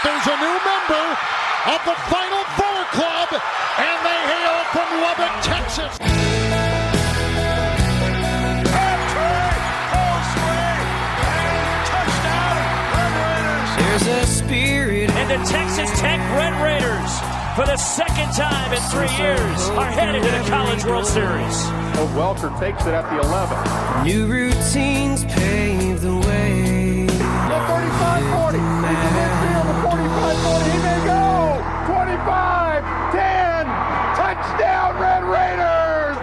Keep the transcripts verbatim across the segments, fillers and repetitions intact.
there's a new member of the Final Four Club, and they hail from Lubbock, Texas. There's a spirit, and the Texas Tech Red Raiders, for the second time in three years, are headed to the College World Series. Welker takes it at the eleven. New routines pave the way. The thirty-five forty. He's in midfield. The forty-five forty. He may go. twenty-five ten. Touchdown, Red Raiders.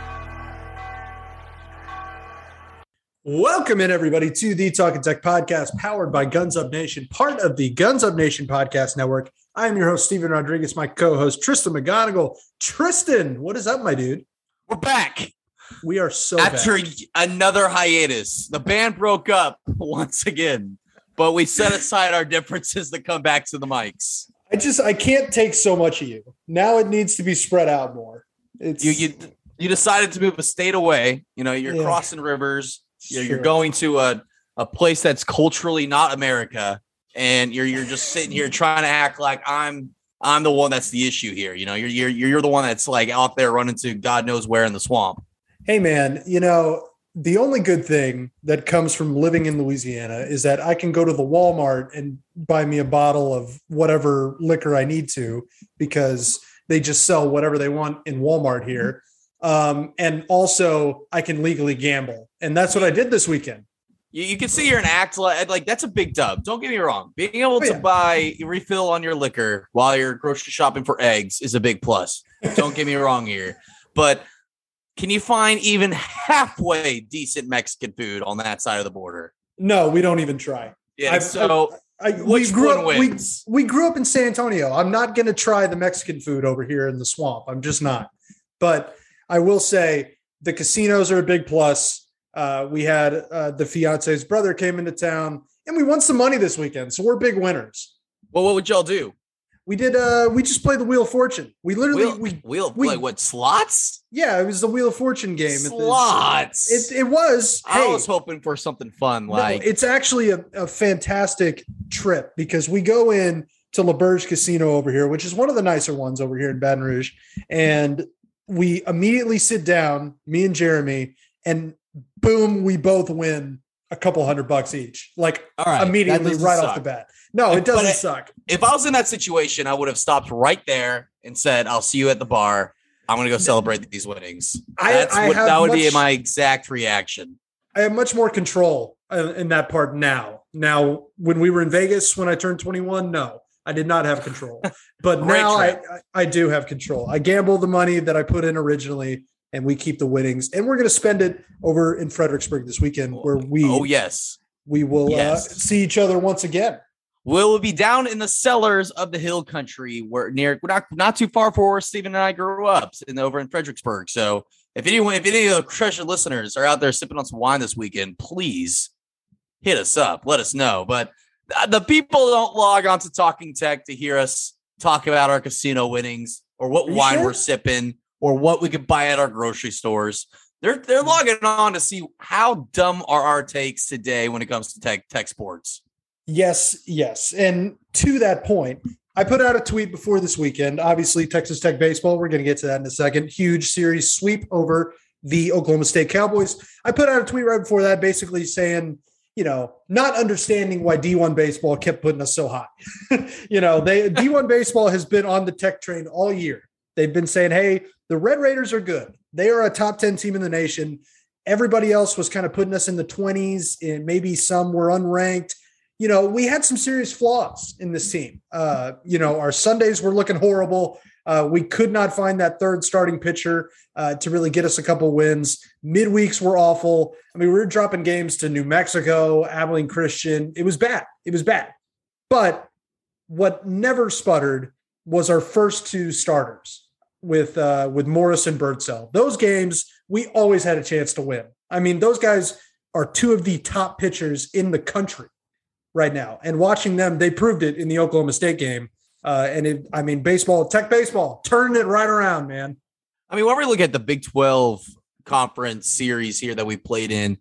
Welcome in, everybody, to the Talking Tech podcast, powered by Guns Up Nation, part of the Guns Up Nation podcast network. I am your host, Steven Rodriguez, my co-host, Tristan McGonigal. Tristan, what is up, my dude? We're back. We are so After back. another hiatus. The band broke up once again, but we set aside our differences to come back to the mics. I just, I can't take so much of you. Now it needs to be spread out more. It's You you you decided to move a state away. You know, you're Yeah. crossing rivers. You're, you're Sure. going to a, a place that's culturally not America, and you're you're just sitting here trying to act like I'm I'm the one that's the issue here. You know, you're you're you're the one that's like out there running to God knows where in the swamp. Hey, man, you know, the only good thing that comes from living in Louisiana is that I can go to the Walmart and buy me a bottle of whatever liquor I need to, because they just sell whatever they want in Walmart here. Um, and also I can legally gamble. And that's what I did this weekend. You, you can sit here and act like, like that's a big dub. Don't get me wrong. Being able Oh, to yeah. buy refill on your liquor while you're grocery shopping for eggs is a big plus. Don't get me wrong here. But can you find even halfway decent Mexican food on that side of the border? No, we don't even try. Yeah. I've- so I, we which grew one up, we, wins? we grew up in San Antonio. I'm not going to try the Mexican food over here in the swamp. I'm just not. But I will say the casinos are a big plus. Uh, we had uh, the fiance's brother came into town, and we won some money this weekend. So we're big winners. well, what would y'all do? We did. Uh, we just played the Wheel of Fortune. We literally, Wheel, we wheel we- like what, slots? yeah, it was the Wheel of Fortune game. It- Slots. It, it was. I hey, was hoping for something fun. no, Like it's actually a, a fantastic trip, because we go in to La Berge Casino over here, which is one of the nicer ones over here in Baton Rouge, and we immediately sit down, me and Jeremy, and boom, we both win a couple hundred bucks each, like all right, that immediately doesn't right suck. off the bat. No, it But doesn't it- suck. If I was in that situation, I would have stopped right there and said, I'll see you at the bar. I'm going to go celebrate these winnings. I- That's I what, have that would be much- my exact reaction. I have much more control uh, in that part now. Now, when we were in Vegas, when I turned twenty-one, no, I did not have control. But Great now I, trip. I I do have control. I gamble the money that I put in originally, and we keep the winnings. And we're going to spend it over in Fredericksburg this weekend, where we Oh, yes. we will Yes. uh, see each other once again. We'll be down in the cellars of the hill country, where near not not too far from where Stephen and I grew up, in over in Fredericksburg. So if anyone, if any of the treasured listeners are out there sipping on some wine this weekend, please hit us up. Let us know. But th- the people don't log on to Talking Tech to hear us talk about our casino winnings or what Are you wine sure? we're sipping or what we could buy at our grocery stores. They're they're logging on to see how dumb are our takes today when it comes to tech tech sports. Yes, yes. And to that point, I put out a tweet before this weekend. Obviously, Texas Tech baseball, we're going to get to that in a second. Huge series sweep over the Oklahoma State Cowboys. I put out a tweet right before that, basically saying, you know, not understanding why D one baseball kept putting us so high. you know, they D one baseball has been on the Tech train all year. They've been saying, hey, the Red Raiders are good. They are a top ten team in the nation. Everybody else was kind of putting us in the twenties, and maybe some were unranked. You know, we had some serious flaws in this team. Uh, you know, our Sundays were looking horrible. Uh, we could not find that third starting pitcher uh, to really get us a couple wins. Midweeks were awful. I mean, we were dropping games to New Mexico, Abilene Christian. It was bad. It was bad. But what never sputtered was our first two starters with uh, with Morris and Birdsell. Those games, we always had a chance to win. I mean, those guys are two of the top pitchers in the country right now. And watching them, they proved it in the Oklahoma State game. Uh, and it, I mean, baseball, Tech baseball, turning it right around, man. I mean, when we look at the Big twelve conference series here that we played in,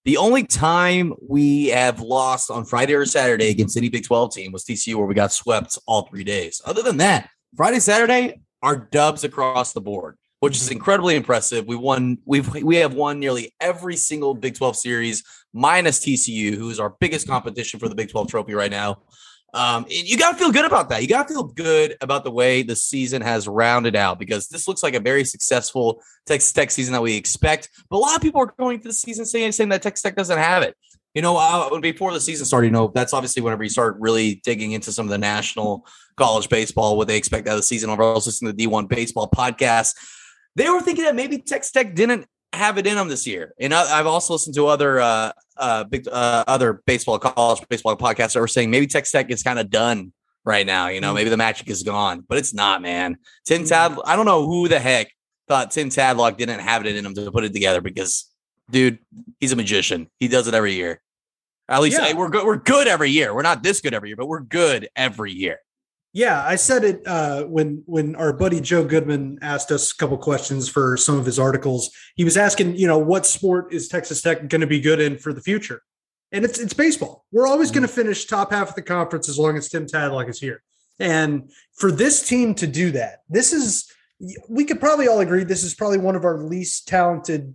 The only time we have lost on Friday or Saturday against any Big twelve team was T C U, where we got swept all three days. Other than that, Friday, Saturday are dubs across the board, which is incredibly impressive. We won. We've we have won nearly every single Big twelve series, minus T C U, who is our biggest competition for the Big twelve trophy right now. Um, you got to feel good about that. You got to feel good about the way the season has rounded out, because this looks like a very successful Texas Tech season that we expect. But a lot of people are going to the season saying, saying that Texas Tech doesn't have it. You know, uh, before the season started, you know, that's obviously whenever you start really digging into some of the national college baseball, what they expect out of the season. I was listening to the D one Baseball podcast. They were thinking that maybe Texas Tech didn't have it in them this year. And I, I've also listened to other uh, uh, big uh, other baseball, college baseball podcasts that were saying maybe Texas Tech is kind of done right now. You know, maybe the magic is gone, but it's not, man. Tim Tadlock, I don't know who the heck thought Tim Tadlock didn't have it in him to put it together, because, dude, he's a magician. He does it every year. At least yeah. we're good. We're good every year. We're not this good every year, but we're good every year. Yeah, I said it uh, when when our buddy Joe Goodman asked us a couple questions for some of his articles. He was asking, you know, what sport is Texas Tech going to be good in for the future? And it's it's baseball. We're always going to finish top half of the conference as long as Tim Tadlock is here. And for this team to do that, this is, we could probably all agree, this is probably one of our least talented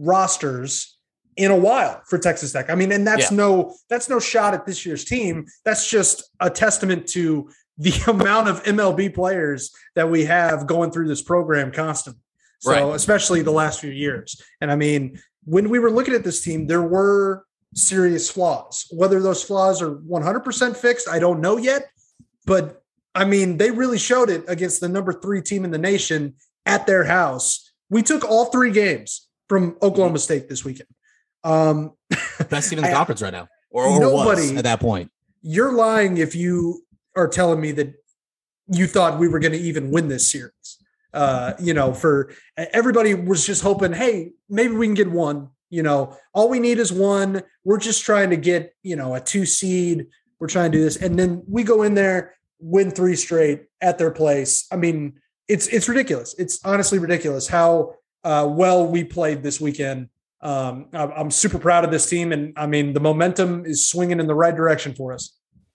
rosters in a while for Texas Tech. I mean, and that's yeah. no that's no shot at this year's team. That's just a testament to the amount of M L B players that we have going through this program constantly. So right. especially the last few years. And I mean, when we were looking at this team, there were serious flaws. Whether those flaws are one hundred percent fixed, I don't know yet. But I mean, they really showed it against the number three team in the nation at their house. We took all three games from Oklahoma State this weekend. Um, Best team in the I, conference right now, or, or nobody, was at that point. You're lying if you are telling me that you thought we were going to even win this series. Uh, you know, for everybody was just hoping, hey, maybe we can get one. You know, all we need is one. We're just trying to get, you know, a two seed. We're trying to do this. And then we go in there, win three straight at their place. I mean, it's it's ridiculous. It's honestly ridiculous how uh, well we played this weekend. Um, I'm super proud of this team. And I mean, the momentum is swinging in the right direction for us.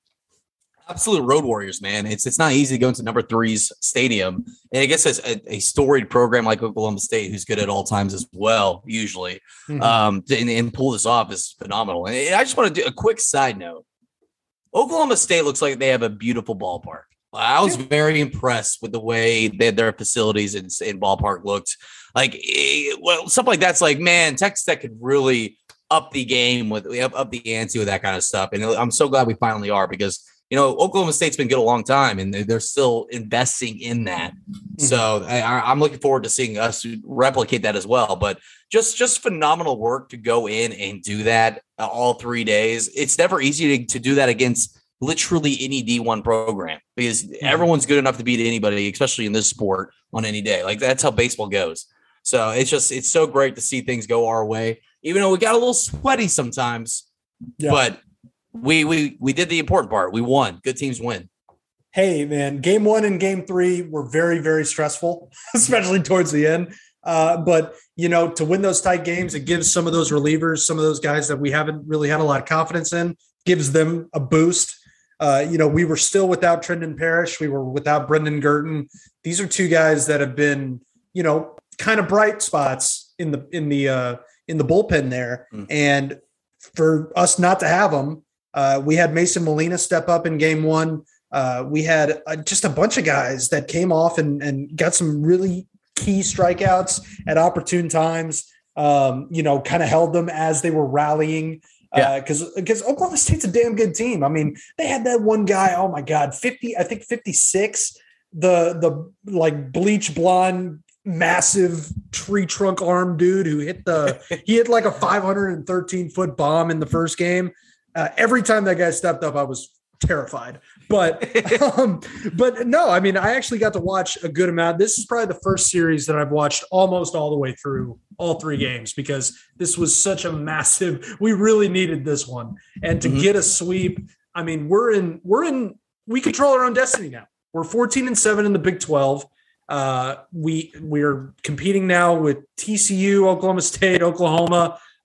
Absolute road warriors, man. It's it's not easy to go into number three's stadium. And I guess it's a, a storied program like Oklahoma State, who's good at all times as well, usually, mm-hmm. um, to, and, and pull this off is phenomenal. And I just want to do a quick side note. Oklahoma State looks like they have a beautiful ballpark. I was very impressed with the way that their facilities in, in ballpark looked. Like, it, well, stuff like that's like, man, Texas Tech could really up the game with up, up the ante with that kind of stuff. And I'm so glad we finally are, because you know, Oklahoma State's been good a long time, and they're still investing in that. Mm-hmm. So I, I'm looking forward to seeing us replicate that as well. But just just phenomenal work to go in and do that uh, all three days. It's never easy to, to do that against literally any D one program, because mm-hmm. everyone's good enough to beat anybody, especially in this sport, on any day. Like, that's how baseball goes. So it's just it's so great to see things go our way, even though we got a little sweaty sometimes. Yeah. But We we we did the important part. We won. Good teams win. Hey, man, game one and game three were very, very stressful, especially towards the end. Uh, but, you know, to win those tight games, it gives some of those relievers, some of those guys that we haven't really had a lot of confidence in, gives them a boost. Uh, you know, we were still without Trendon Parrish. We were without Brendan Girton. These are two guys that have been, you know, kind of bright spots in the in the uh, in the bullpen there. Mm. And for us not to have them, Uh, we had Mason Molina step up in game one. Uh, we had uh, just a bunch of guys that came off and, and got some really key strikeouts at opportune times, um, you know, kind of held them as they were rallying. Because uh, because Oklahoma State's a damn good team. I mean, they had that one guy, oh, my God, fifty, I think fifty-six, the, the like bleach blonde, massive tree trunk arm dude who hit the – he hit like a five hundred thirteen foot bomb in the first game. Uh, every time that guy stepped up, I was terrified. But, um, but no, I mean, I actually got to watch a good amount. This is probably the first series that I've watched almost all the way through all three games, because this was such a massive. We really needed this one, and to mm-hmm. get a sweep. I mean, we're in. We're in. We control our own destiny now. We're fourteen and seven in the Big twelve. Uh, we we are competing now with T C U, Oklahoma State, Oklahoma.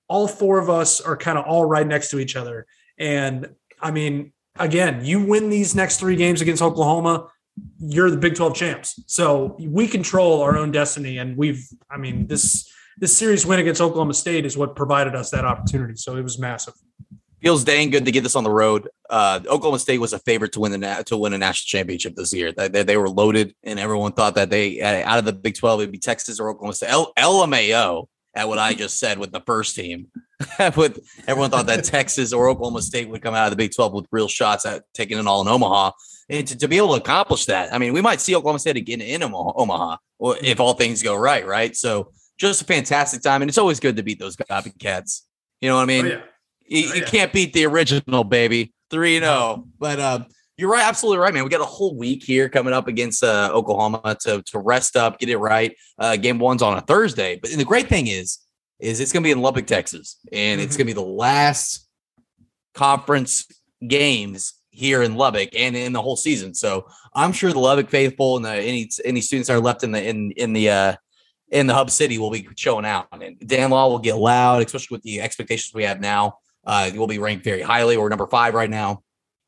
all four of us are kind of all right next to each other. And I mean, again, you win these next three games against Oklahoma, you're the Big twelve champs. So we control our own destiny. And we've, I mean, this, this series win against Oklahoma State is what provided us that opportunity. So it was massive. Feels dang good to get this on the road. Uh, Oklahoma State was a favorite to win the na- to win a national championship this year. They, they, they were loaded, and everyone thought that they uh, out of the Big twelve it'd be Texas or Oklahoma State. L- L M A O at what I just said with the first team. With everyone thought that Texas or Oklahoma State would come out of the Big twelve with real shots at taking it all in Omaha, and to, to be able to accomplish that, I mean, we might see Oklahoma State again in Omaha, Omaha, or if all things go right, right. So just a fantastic time, and it's always good to beat those copycats. You know what I mean? Oh, yeah. You, Oh, you yeah. can't beat the original, baby. three and oh. But uh, you're right, absolutely right, man. We got a whole week here coming up against uh, Oklahoma to, to rest up, get it right. Uh, game one's on a Thursday. But the great thing is, is it's going to be in Lubbock, Texas. And Mm-hmm. it's going to be the last conference games here in Lubbock and in the whole season. So I'm sure the Lubbock faithful and the, any any students that are left in the in in the uh, in the hub city will be showing out. And Dan Law will get loud, especially with the expectations we have now. Uh, we'll be ranked very highly. We're number five right now.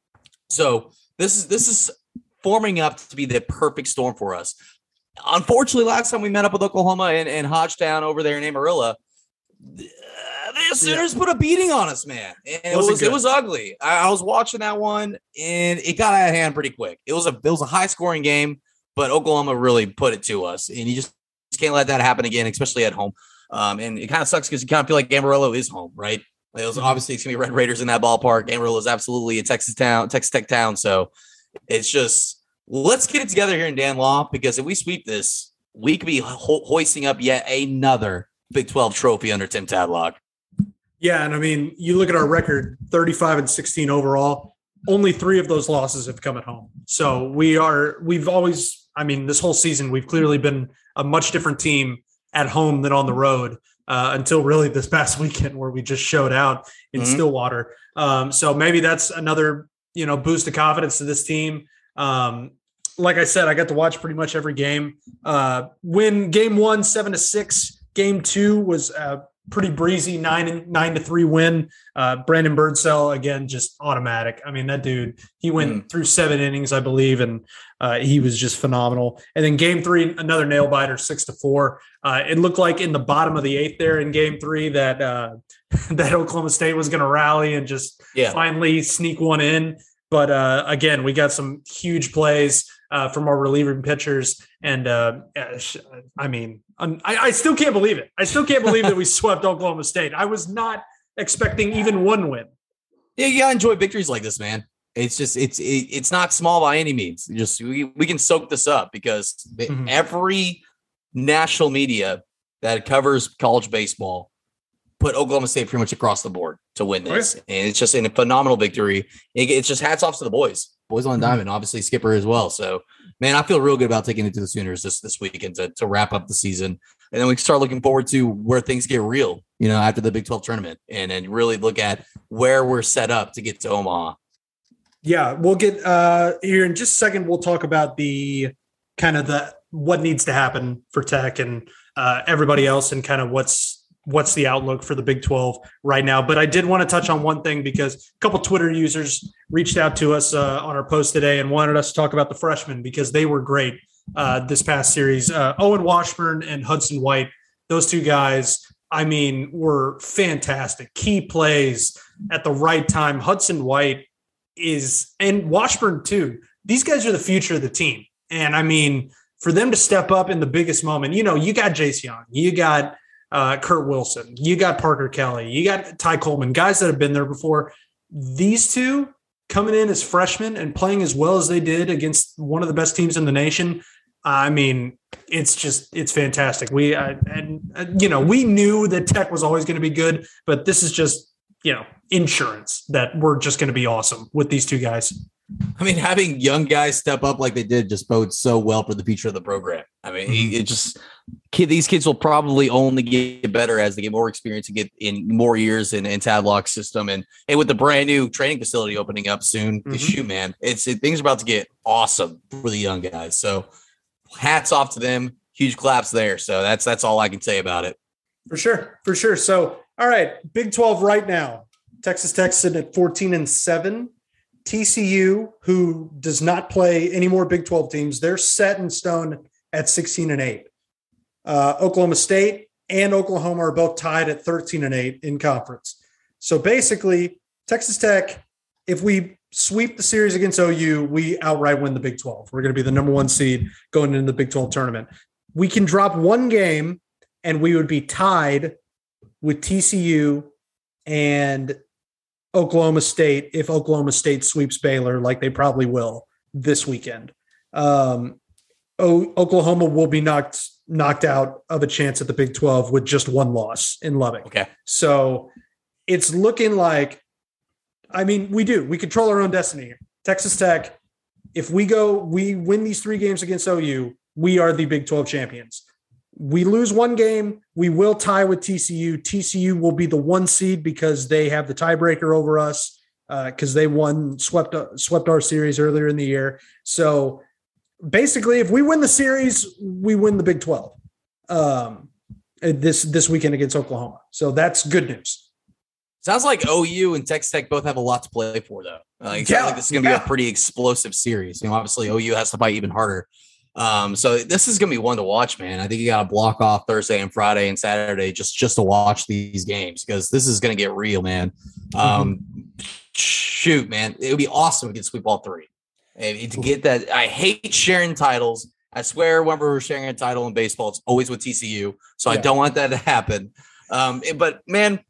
So this is this is forming up to be the perfect storm for us. Unfortunately, last time we met up with Oklahoma and, and Hodgetown over there in Amarillo, the, the Sooners yeah. put a beating on us, man. And it was it was ugly. I, I was watching that one, and it got out of hand pretty quick. It was a it was a high scoring game, but Oklahoma really put it to us, and you just, just can't let that happen again, especially at home. Um, and it kind of sucks because you kind of feel like Amarillo is home, right? It was obviously it's gonna be Red Raiders in that ballpark. Amarillo is absolutely a Texas town, Texas Tech town. So it's just let's get it together here in Dan Law, because if we sweep this, we could be ho- hoisting up yet another Big twelve trophy under Tim Tadlock. Yeah, and I mean, you look at our record, thirty-five and sixteen overall. Only three of those losses have come at home. So we are, we've always, I mean, this whole season, we've clearly been a much different team at home than on the road. Uh, until really this past weekend where we just showed out in mm-hmm. Stillwater. Um, so maybe that's another, you know, boost of confidence to this team. Um, like I said, I got to watch pretty much every game. Uh, win game one, seven to six. Game two was a pretty breezy nine and nine to three win. Uh, Brandon Birdsell, again, just automatic. I mean, that dude, he went mm. through seven innings, I believe, and uh, he was just phenomenal. And then game three, another nail biter, six to four. Uh, it looked like in the bottom of the eighth there in game three that uh, that Oklahoma State was going to rally and just yeah. finally sneak one in. But uh, again, we got some huge plays uh, from our relieving pitchers. And uh, I mean, I, I still can't believe it. I still can't believe that we swept Oklahoma State. I was not expecting even one win. Yeah, you gotta enjoy victories like this, man. It's just it's it, it's not small by any means. Just we, we can soak this up because mm-hmm. every national media that covers college baseball put Oklahoma State pretty much across the board to win this. Right. And it's just a phenomenal victory. It, it's just hats off to the boys. Boys on the diamond, obviously Skipper as well. So, man, I feel real good about taking it to the Sooners this, this weekend to, to wrap up the season. And then we can start looking forward to where things get real, you know, after the Big twelve tournament and then really look at where we're set up to get to Omaha. Yeah, we'll get uh, here in just a second. We'll talk about the kind of the what needs to happen for Tech and uh, everybody else and kind of what's what's the outlook for the Big twelve right now. But I did want to touch on one thing because a couple Twitter users reached out to us uh, on our post today and wanted us to talk about the freshmen because they were great uh, this past series. Uh, Owen Washburn and Hudson White, those two guys, I mean, were fantastic. Key plays at the right time. Hudson White is, and Washburn too, these guys are the future of the team. And I mean, for them to step up in the biggest moment, you know, you got Jace Young, you got Uh, Kurt Wilson, you got Parker Kelly, you got Ty Coleman, guys that have been there before. These two coming in as freshmen and playing as well as they did against one of the best teams in the nation. I mean, it's just, it's fantastic. We, uh, and, uh, you know, we knew that Tech was always going to be good, but this is just, you know, insurance that we're just going to be awesome with these two guys. I mean, having young guys step up like they did just bodes so well for the future of the program. I mean, mm-hmm. it just kid, these kids will probably only get better as they get more experience and get in more years in, in Tadlock's system. And, and with the brand new training facility opening up soon, mm-hmm. shoot, man, it's it, things are about to get awesome for the young guys. So hats off to them. Huge claps there. So that's that's all I can say about it. For sure. For sure. So All right, Big twelve right now. Texas Tech sitting at fourteen and seven. T C U, who does not play any more Big twelve teams, they're set in stone at sixteen and eight. Uh, Oklahoma State and Oklahoma are both tied at thirteen and eight in conference. So basically, Texas Tech, if we sweep the series against O U, we outright win the Big twelve. We're going to be the number one seed going into the Big twelve tournament. We can drop one game and we would be tied with T C U and Oklahoma State if Oklahoma State sweeps Baylor, like they probably will this weekend. Um, o- Oklahoma will be knocked knocked out of a chance at the Big twelve with just one loss in Lubbock. Okay. So it's looking like, I mean, we do. We control our own destiny here. Texas Tech, if we go, we win these three games against O U, we are the Big twelve champions. We lose one game, we will tie with T C U. T C U will be the one seed because they have the tiebreaker over us because uh, they won, swept, swept our series earlier in the year. So basically, if we win the series, we win the Big twelve um, this this weekend against Oklahoma. So that's good news. Sounds like O U and Texas Tech both have a lot to play for, though. Like, it yeah, sounds like this is going to yeah. be a pretty explosive series. You know, obviously O U has to fight even harder. Um, so this is going to be one to watch, man. I think you got to block off Thursday and Friday and Saturday just, just to watch these games because this is going to get real, man. Um, mm-hmm. Shoot, man. It would be awesome to get sweep all three. And to get that, I hate sharing titles. I swear whenever we're sharing a title in baseball, it's always with T C U. So yeah. I don't want that to happen. Um, but, man,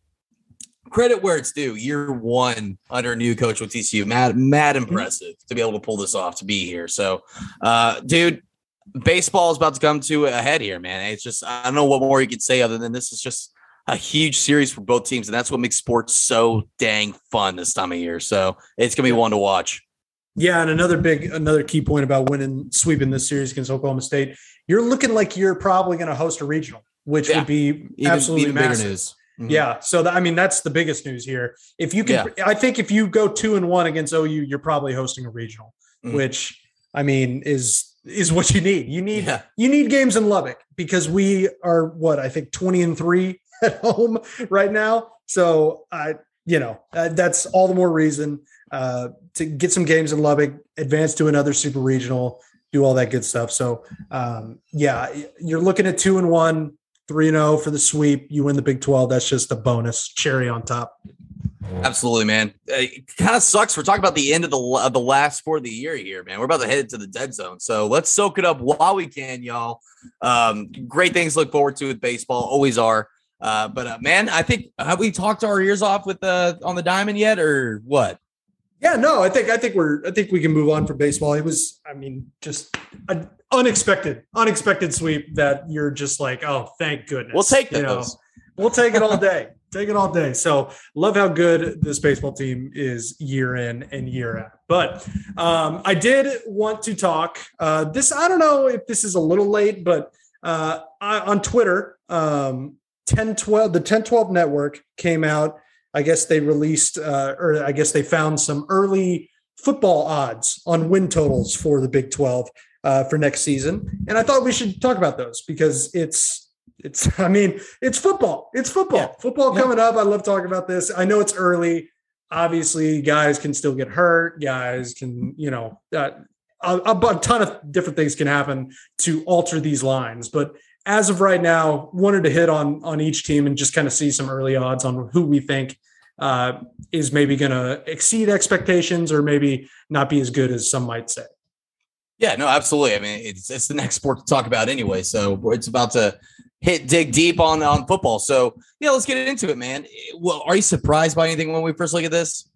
credit where it's due. Year one under a new coach with T C U. Mad, mad impressive to be able to pull this off, to be here. So, uh, dude, baseball is about to come to a head here, man. It's just, I don't know what more you could say other than this is just a huge series for both teams. And that's what makes sports so dang fun this time of year. So it's going to be one to watch. Yeah. And another big, another key point about winning, sweeping this series against Oklahoma State, you're looking like you're probably going to host a regional, which yeah. would be even, absolutely even massive. Bigger news. Mm-hmm. Yeah. So, that, I mean, that's the biggest news here. If you can, yeah. I think if you go two and one against O U, you're probably hosting a regional, mm-hmm. which I mean, is, is what you need. You need, yeah. you need games in Lubbock because we are what I think twenty and three at home right now. So I, you know, uh, that's all the more reason uh, to get some games in Lubbock, advance to another super regional, do all that good stuff. So um, yeah, you're looking at two and one, three and oh for the sweep. You win the Big twelve. That's just a bonus cherry on top. Absolutely, man. It kind of sucks. We're talking about the end of the of the last sport of the year here, man. We're about to head to the dead zone. So let's soak it up while we can, y'all. Um, great things to look forward to with baseball. Always are. Uh, but, uh, man, I think have we talked our ears off with uh, on the diamond yet or what? Yeah, no, I think I think we're I think we can move on from baseball. It was, I mean, just an unexpected, unexpected sweep that you're just like, oh, thank goodness. We'll take those. You know, we'll take it all day. Take it all day. So love how good this baseball team is year in and year out. But um, I did want to talk uh, this. I don't know if this is a little late, but uh, I, on Twitter, um, ten twelve, the ten twelve network came out. I guess they released uh, or I guess they found some early football odds on win totals for the Big twelve uh, for next season. And I thought we should talk about those because it's, It's, I mean, it's football. It's football. Yeah. Football yeah. coming up. I love talking about this. I know it's early. Obviously, guys can still get hurt. Guys can, you know, uh, a, a ton of different things can happen to alter these lines. But as of right now, wanted to hit on on each team and just kind of see some early odds on who we think uh, is maybe going to exceed expectations or maybe not be as good as some might say. Yeah, no, absolutely. I mean, it's it's the next sport to talk about anyway. So it's about to hit dig deep on, on football. So yeah, let's get into it, man. Well, are you surprised by anything when we first look at this?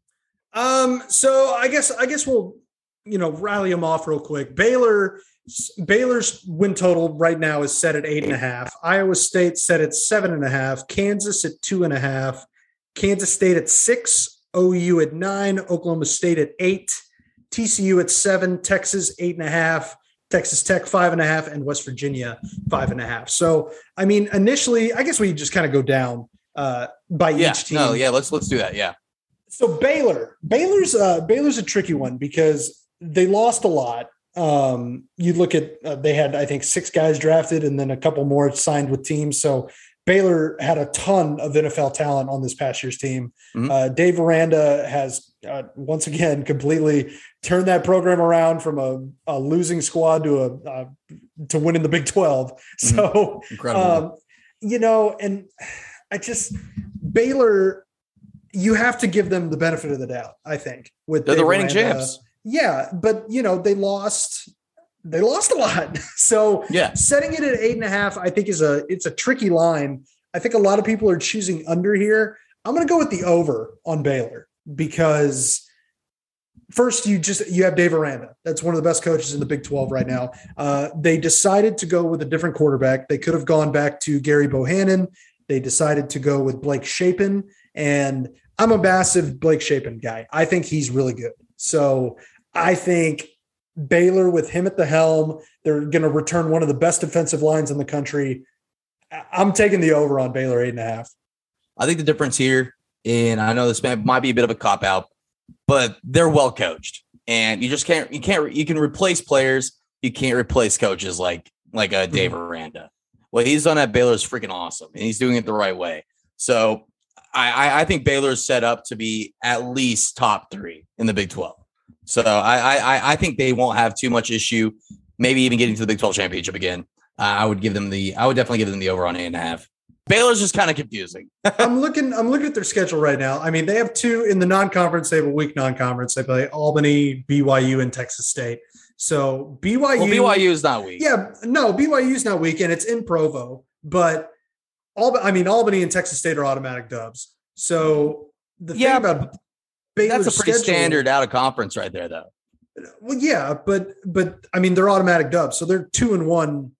Um, so I guess I guess we'll you know rally them off real quick. Baylor Baylor's win total right now is set at eight and a half. Iowa State set at seven and a half. Kansas at two and a half. Kansas State at six. O U at nine. Oklahoma State at eight. T C U at seven. Texas eight and a half. Texas Tech five and a half, and West Virginia five and a half. So, I mean, initially, I guess we just kind of go down uh, by yeah, each team. No, yeah, let's let's do that. Yeah. So Baylor, Baylor's uh, Baylor's a tricky one because they lost a lot. Um, you look at uh, they had I think six guys drafted and then a couple more signed with teams. So Baylor had a ton of N F L talent on this past year's team. Mm-hmm. Uh, Dave Aranda has uh, once again completely turned that program around from a, a losing squad to a uh, to winning the Big twelve. Mm-hmm. So, incredible. Um, you know, and I just Baylor, you have to give them the benefit of the doubt. I think with they're Dave the reigning Aranda. champs. Yeah, but you know they lost. They lost a lot. So yeah, setting it at eight and a half, I think is a, it's a tricky line. I think a lot of people are choosing under here. I'm going to go with the over on Baylor because first you just, you have Dave Aranda. That's one of the best coaches in the Big twelve right now. Uh, they decided to go with a different quarterback. They could have gone back to Gary Bohannon. They decided to go with Blake Shapen, and I'm a massive Blake Shapen guy. I think he's really good. So I think Baylor with him at the helm, they're going to return one of the best defensive lines in the country. I'm taking the over on Baylor eight and a half. I think the difference here, and I know this might be a bit of a cop out, but they're well coached, and you just can't, you can't, you can replace players. You can't replace coaches like, like a Dave mm-hmm. Aranda. What he's done at Baylor is freaking awesome, and he's doing it the right way. So I, I think Baylor is set up to be at least top three in the Big twelve. So I, I I think they won't have too much issue, maybe even getting to the Big twelve championship again. Uh, I would give them the I would definitely give them the over on eight and a half. Baylor's just kind of confusing. I'm looking I'm looking at their schedule right now. I mean, they have two in the non-conference. They have a weak non-conference. They play Albany, B Y U, and Texas State. So B Y U, well, B Y U is not weak. Yeah, no, B Y U is not weak, and it's in Provo. But all I mean, Albany and Texas State are automatic dubs. So the yeah, thing about Baylor's that's a pretty schedule, standard out of conference right there, though. Well, yeah, but but I mean, they're automatic dubs, so they're two and one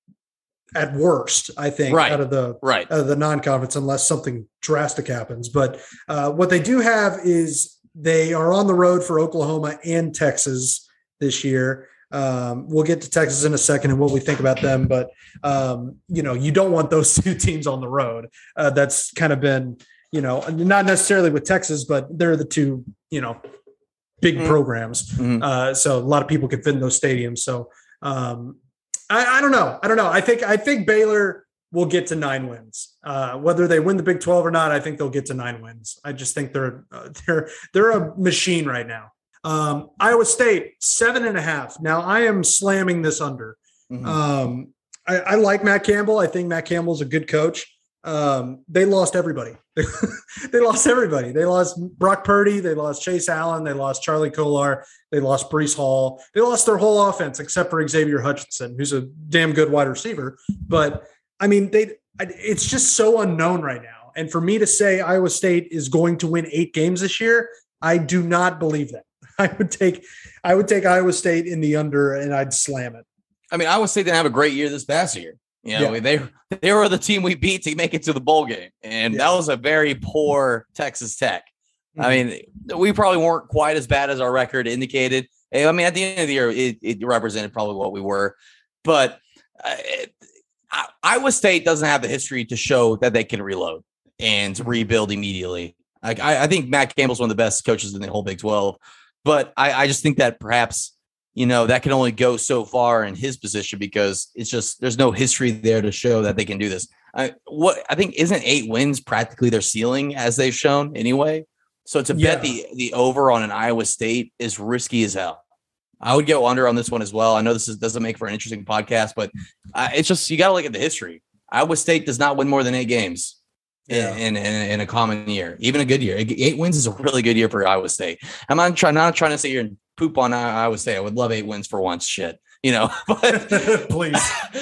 at worst, I think, right. out of the right. out of the non-conference, unless something drastic happens. But uh, what they do have is they are on the road for Oklahoma and Texas this year. Um, we'll get to Texas in a second and what we think about them, but um, you know, you don't want those two teams on the road. Uh, that's kind of been, you know, not necessarily with Texas, but they're the two, you know, big mm-hmm. programs. Mm-hmm. Uh, so a lot of people can fit in those stadiums. So um, I, I don't know. I don't know. I think, I think Baylor will get to nine wins, uh, whether they win the Big twelve or not. I think they'll get to nine wins. I just think they're, uh, they're, they're a machine right now. Um, Iowa State, seven and a half. Now I am slamming this under. Mm-hmm. Um, I, I like Matt Campbell. I think Matt Campbell's a good coach. Um, they lost everybody. they lost everybody. They lost Brock Purdy. They lost Chase Allen. They lost Charlie Kolar. They lost Breece Hall. They lost their whole offense except for Xavier Hutchinson, who's a damn good wide receiver. But I mean, they, it's just so unknown right now. And for me to say Iowa State is going to win eight games this year, I do not believe that. I would take, I would take Iowa State in the under and I'd slam it. I mean, Iowa State didn't have a great year this past year. You know, yeah. they they were the team we beat to make it to the bowl game, and yeah. that was a very poor Texas Tech. Mm-hmm. I mean, we probably weren't quite as bad as our record indicated. I mean, at the end of the year, it, it represented probably what we were, but uh, it, Iowa State doesn't have the history to show that they can reload and rebuild immediately. Like I, I think Matt Campbell's one of the best coaches in the whole Big twelve, but I, I just think that perhaps, you know, that can only go so far in his position because it's just there's no history there to show that they can do this. I, what I think isn't eight wins practically their ceiling as they've shown anyway. So to yeah. bet the the over on an Iowa State is risky as hell. I would go under on this one as well. I know this is, doesn't make for an interesting podcast, but uh, it's just you got to look at the history. Iowa State does not win more than eight games yeah. in, in, in a common year, even a good year. Eight wins is a really good year for Iowa State. I'm not trying not trying to sit here and poop on Iowa State. I would love eight wins for once. Shit, you know, but please,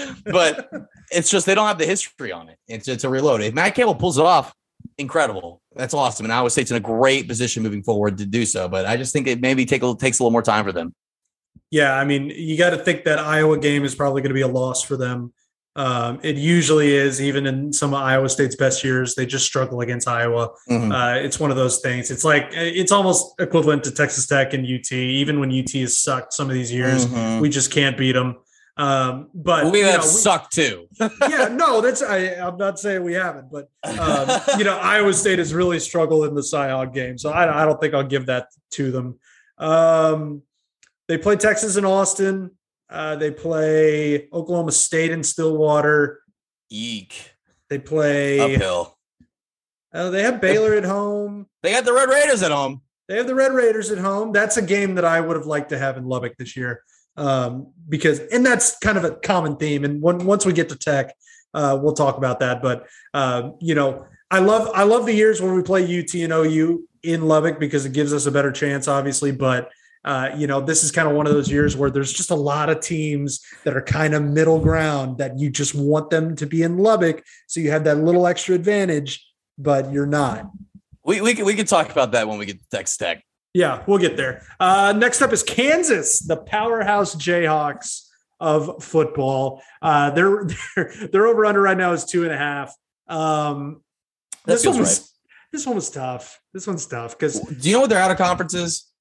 but it's just they don't have the history on it. It's it's a reload. If Matt Campbell pulls it off, incredible. That's awesome. And Iowa State's in a great position moving forward to do so. But I just think it maybe take a, takes a little more time for them. Yeah, I mean, you got to think that Iowa game is probably going to be a loss for them. Um, it usually is, even in some of Iowa State's best years, they just struggle against Iowa. Mm-hmm. Uh, it's one of those things. It's like it's almost equivalent to Texas Tech and U T. Even when U T has sucked some of these years, mm-hmm. we just can't beat them. Um, but well, we have sucked too. yeah, no, that's I, I'm not saying we haven't, but um, you know, Iowa State has really struggled in the Cy-Hawk game, so I, I don't think I'll give that to them. Um, they play Texas and Austin. Uh, they play Oklahoma State in Stillwater. Eek. They play Uphill. Uh, they have Baylor at home. They got the Red Raiders at home. They have the Red Raiders at home. That's a game that I would have liked to have in Lubbock this year, um, because and that's kind of a common theme. And when, once we get to Tech, uh, we'll talk about that. But uh, you know, I love I love the years when we play U T and O U in Lubbock because it gives us a better chance, obviously. But uh, you know, this is kind of one of those years where there's just a lot of teams that are kind of middle ground that you just want them to be in Lubbock, so you have that little extra advantage, but you're not. We we can we can talk about that when we get to Texas Tech. Yeah, we'll get there. Uh, next up is Kansas, the powerhouse Jayhawks of football. Uh, they're they're they're over under right now is two and a half. Um, That this feels one was right. this one was tough. This one's tough because Do you know what their out of conference is?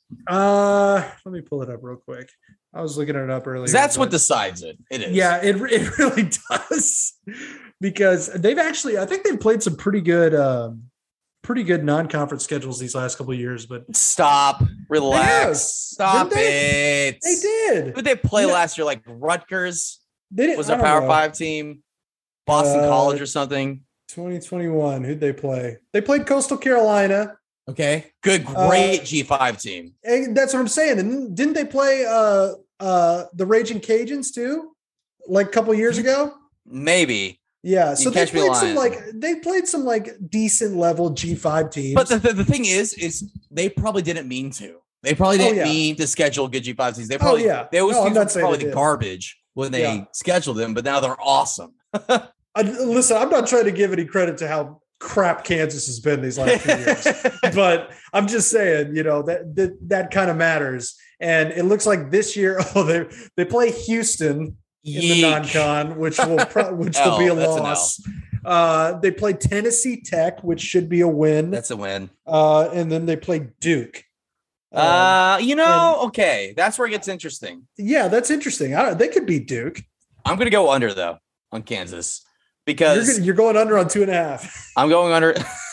uh, let me pull it up real quick. I was looking it up earlier. 'Cause that's what but- decides it. It is. Yeah, it it really does because they've actually I think they've played some pretty good. Um, pretty good non-conference schedules these last couple of years, but Stop. Relax. have. Stop Didn't it. they did. Who did they play Yeah. last year? Like Rutgers They didn't, was I a don't Power know. Five team. Boston Uh, College or something. twenty twenty-one. Who'd they play? They played Coastal Carolina. Okay. Good, Uh, great G five team. And that's what I'm saying. And didn't they play uh uh the Raging Cajuns too? Like a couple years ago? Maybe. Yeah. So You they catch me played some lying. like they played some like decent level G five teams. But the, the, the thing is, is they probably didn't mean to. They probably Oh, didn't yeah. mean to schedule good G five teams. They Oh, probably, yeah. they always No, I'm teams not were saying probably they the did. garbage when they Yeah. scheduled them, but now they're awesome. I, listen, I'm not trying to give any credit to how crap Kansas has been these last few years, but I'm just saying, you know, that that, that kind of matters. And it looks like this year, oh, they they play Houston in the Yeek. non-con, which will pro- which will be a L, that's an loss. Uh, they play Tennessee Tech, which should be a win. That's a win. Uh, and then they play Duke. Um, Uh, you know, okay, that's where it gets interesting. yeah, that's interesting. I don't, they could beat Duke. I'm going to go under though on Kansas You're, because gonna, you're going under on two and a half. I'm going under.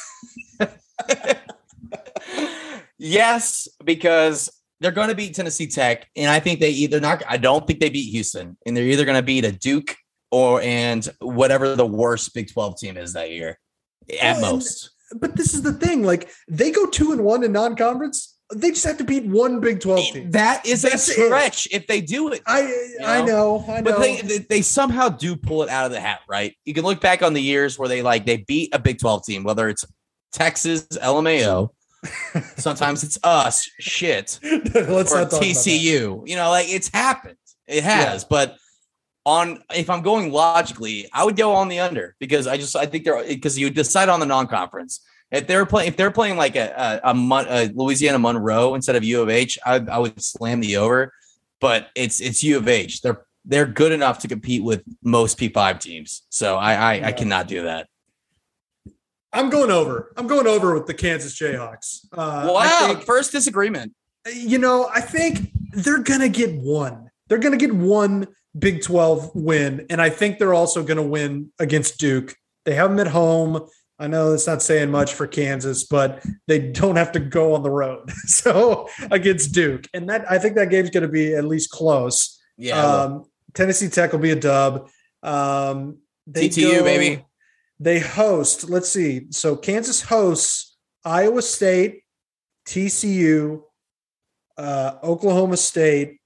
Yes, because they're going to beat Tennessee Tech, and I think they either not. I don't think they beat Houston, and they're either going to beat a Duke or and whatever the worst Big twelve team is that year, at Well, and- most. But this is the thing: like they go two and one in non-conference. They just have to beat one Big twelve team. That is a That's it. stretch if they do it. I I know, I know. But they, they they somehow do pull it out of the hat, right? You can look back on the years where they like they beat a Big twelve team, whether it's Texas, L M A O, sometimes it's us, shit, Let's or not talk T C U. You know, like it's happened. It has, but on if I'm going logically, I would go on the under because I just I think they're because you decide on the non-conference. If they're playing, if they're playing like a a, a, Mon, a Louisiana Monroe instead of U of H, I, I would slam the over. But it's it's U of H. They're they're good enough to compete with most P five teams. So I I, Yeah. I cannot do that. I'm going over. I'm going over with the Kansas Jayhawks. Uh, Wow, I think, first disagreement. you know, I think they're gonna get one. They're gonna get one Big twelve win, and I think they're also gonna win against Duke. They have them at home. I know that's not saying much for Kansas, but they don't have to go on the road. So against Duke, and that I think that game's going to be at least close. Yeah, Um, Tennessee Tech will be a dub. Um, they T T U go- baby. They host. Let's see. So Kansas hosts Iowa State, T C U, uh, Oklahoma State,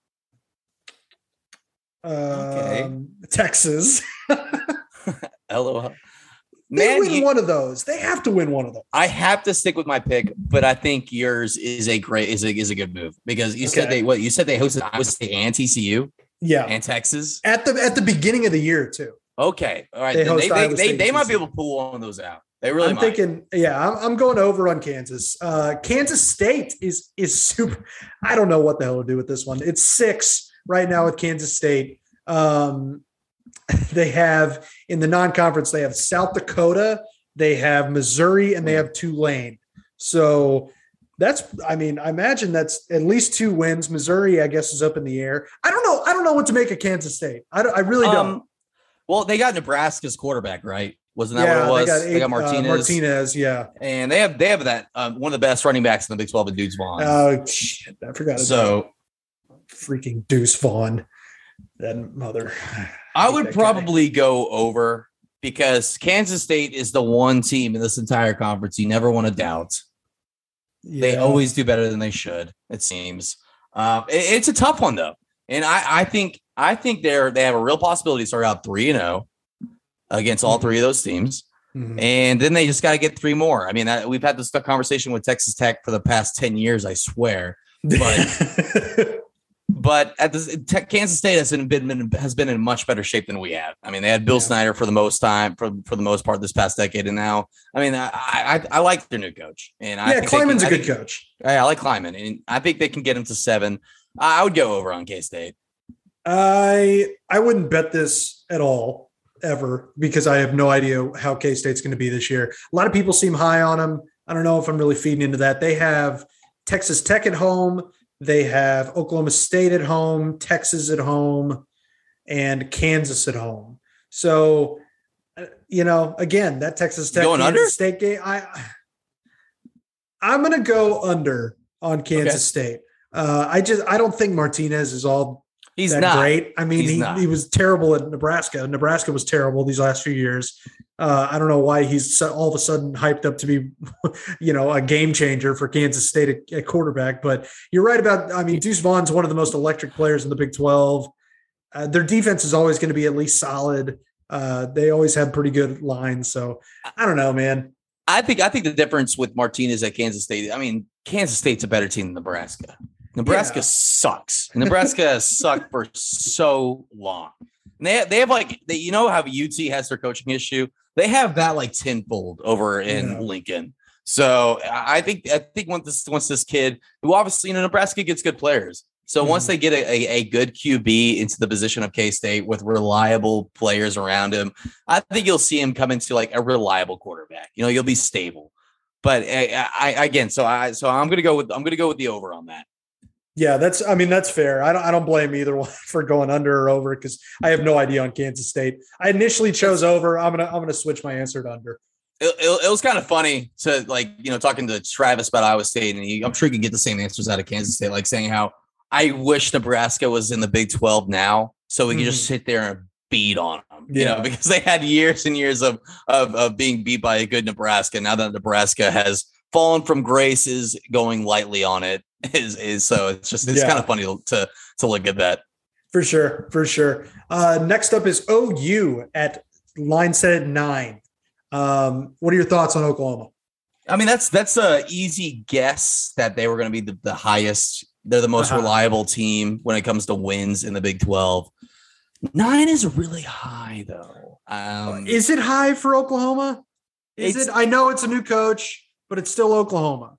um, Okay. Texas. LOL. They Man, win you- one of those. They have to win one of those. I have to stick with my pick, but I think yours is a great is a is a good move because you said Okay. they what you said they hosted Iowa State and T C U Yeah, and Texas. at the at the beginning of the year too. Okay, all right. They Then host They they, Iowa they, State they and might be T C U. able to pull one of those out. They really I'm might. thinking, yeah, I'm, I'm going over on Kansas. Uh, Kansas State is is super. I don't know what the hell to do with this one. It's six right now with Kansas State. Um, they have in the non-conference. They have South Dakota. They have Missouri, and they have Tulane. So that's. I mean, I imagine that's at least two wins. Missouri, I guess, is up in the air. I don't know. I don't know what to make of Kansas State. I, don't, I really don't. Um, well, they got Nebraska's quarterback, right? Wasn't that yeah, what it was? they got, They got eight- Martinez, Uh, Martinez, yeah. and they have they have that um, one of the best running backs in the Big twelve, and Dudes Vaughn. Oh shit! I forgot. about so freaking Deuce Vaughn, that mother. I hate would that guy. probably go over because Kansas State is the one team in this entire conference you never want to doubt. Yeah. They always do better than they should, it seems. Uh, it, it's a tough one though, and I, I think I think they're they have a real possibility to start out three and zero against all three of those teams, Mm-hmm. and then they just got to get three more. I mean, I, we've had this conversation with Texas Tech for the past ten years, I swear, but. But at this, Kansas State has been, been has been in much better shape than we have. I mean, they had Bill Yeah. Snyder for the most time, for, for the most part this past decade, and now, I mean, I I, I like their new coach, and I yeah, think they Kleiman's can, a I good think, coach. Yeah, I like Kleiman, and I think they can get him to seven. I would go over on K-State. I I wouldn't bet this at all ever because I have no idea how K-State's going to be this year. A lot of people seem high on them. I don't know if I'm really feeding into that. They have Texas Tech at home. They have Oklahoma State at home, Texas at home, and Kansas at home. So, uh, you know, again, that Texas Tech Going Kansas under? State game, I, I'm going to go under on Kansas Okay. State. Uh, I just I don't think Martinez is all He's that not great. I mean, He's he, not. he was terrible at Nebraska. Nebraska was terrible these last few years. Uh, I don't know why he's so- all of a sudden hyped up to be, you know, a game changer for Kansas State at, at quarterback. But you're right about, I mean, Deuce Vaughn's one of the most electric players in the Big twelve. Uh, their defense is always going to be at least solid. Uh, they always have pretty good lines. So I don't know, man. I think I think the difference with Martinez at Kansas State, I mean, Kansas State's a better team than Nebraska. Nebraska Yeah. sucks. Nebraska has sucked for so long. And they they have like they, you know how U T has their coaching issue. They have that like tenfold over in Yeah. Lincoln. So I I think I think once this once this kid, who obviously you know Nebraska gets good players. So once they get a, a, a good Q B into the position of K-State with reliable players around him, I think you'll see him come into like a reliable quarterback. You know, you'll be stable. But I, I again, so I so I'm gonna go with I'm gonna go with the over on that. Yeah, that's, I mean, that's fair. I don't, I don't blame either one for going under or over because I have no idea on Kansas State. I initially chose over. I'm going to, I'm going to switch my answer to under. It, it, it was kind of funny to like, you know, talking to Travis about Iowa State, and he, I'm sure you can get the same answers out of Kansas State, like saying how I wish Nebraska was in the Big twelve now so we could just sit there and beat on them, you Yeah. know, because they had years and years of, of, of being beat by a good Nebraska. Now that Nebraska has fallen from grace, is going lightly on it. Is is so it's just it's Yeah. kind of funny to to look at that. For sure. For sure. Uh, next up is O U at line set at nine. Um, what are your thoughts on Oklahoma? I mean, that's that's a easy guess that they were going to be the, the highest. They're the most Uh-huh. reliable team when it comes to wins in the Big twelve. Nine is really high though. Um, Is it high for Oklahoma? Is It's- it? I know it's a new coach, but it's still Oklahoma.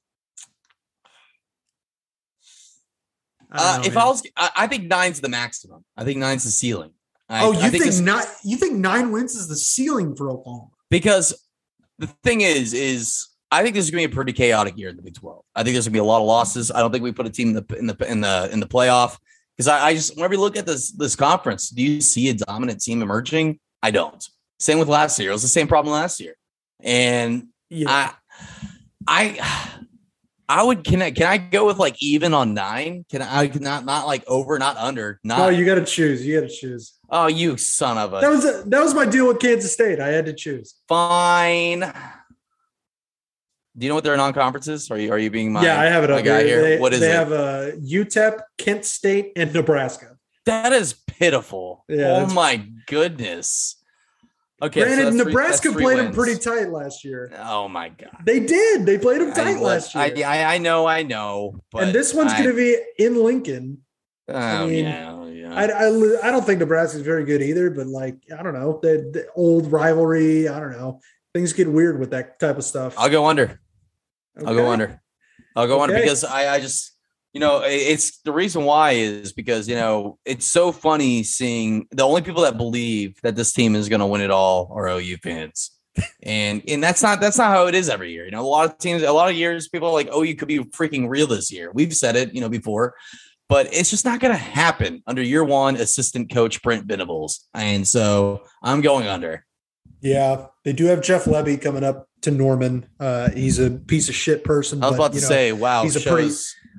I don't uh, know, if man. I was, I, I think nine's the maximum. I think nine's the ceiling. I, oh, you I think, it's- nine? You think nine wins is the ceiling for Oklahoma? because the thing is, is I think this is going to be a pretty chaotic year in the Big twelve. I think there's going to be a lot of losses. I don't think we put a team in the in the in the in the playoff because I, I just whenever you look at this this conference, do you see a dominant team emerging? I don't. Same with last year. It was the same problem last year, and Yeah. I I I would can I can I go with like even on nine? Can I not not like over, not under, not No, you got to choose. You got to choose. oh you son of a That was a, that was my deal with Kansas State. I had to choose. fine. Do you know what their non-conference is? Are you are you being my yeah, I have it my up guy here. here? They, What is they it? have uh, U T E P, Kent State, and Nebraska. That is pitiful. Yeah, oh that's- my goodness. Okay, so Granted, that's three- Nebraska that's three played them wins. pretty tight last year. Oh my god. They did. They played them tight I, last year. I, I I know, I know. But and this one's I- going to be in Lincoln. Oh I mean, yeah, yeah. I, I, I don't think Nebraska's very good either, but like, I don't know. The, the old rivalry, I don't know. Things get weird with that type of stuff. I'll go under. I'll go Okay. under. I'll go under Okay. because I, I just, you know, it- it's the reason why is because, you know, it's so funny seeing the only people that believe that this team is going to win it all are O U fans. And and that's not that's not how it is every year. You know, a lot of teams, a lot of years, people are like, oh, you could be freaking real this year. We've said it, you know, before, but it's just not going to happen under year one assistant coach Brent Venables. And so I'm going under. Yeah, they do have Jeff Levy coming up to Norman. Uh, he's a piece of shit person. I was but, about to you know, say, wow, he's a pretty- shows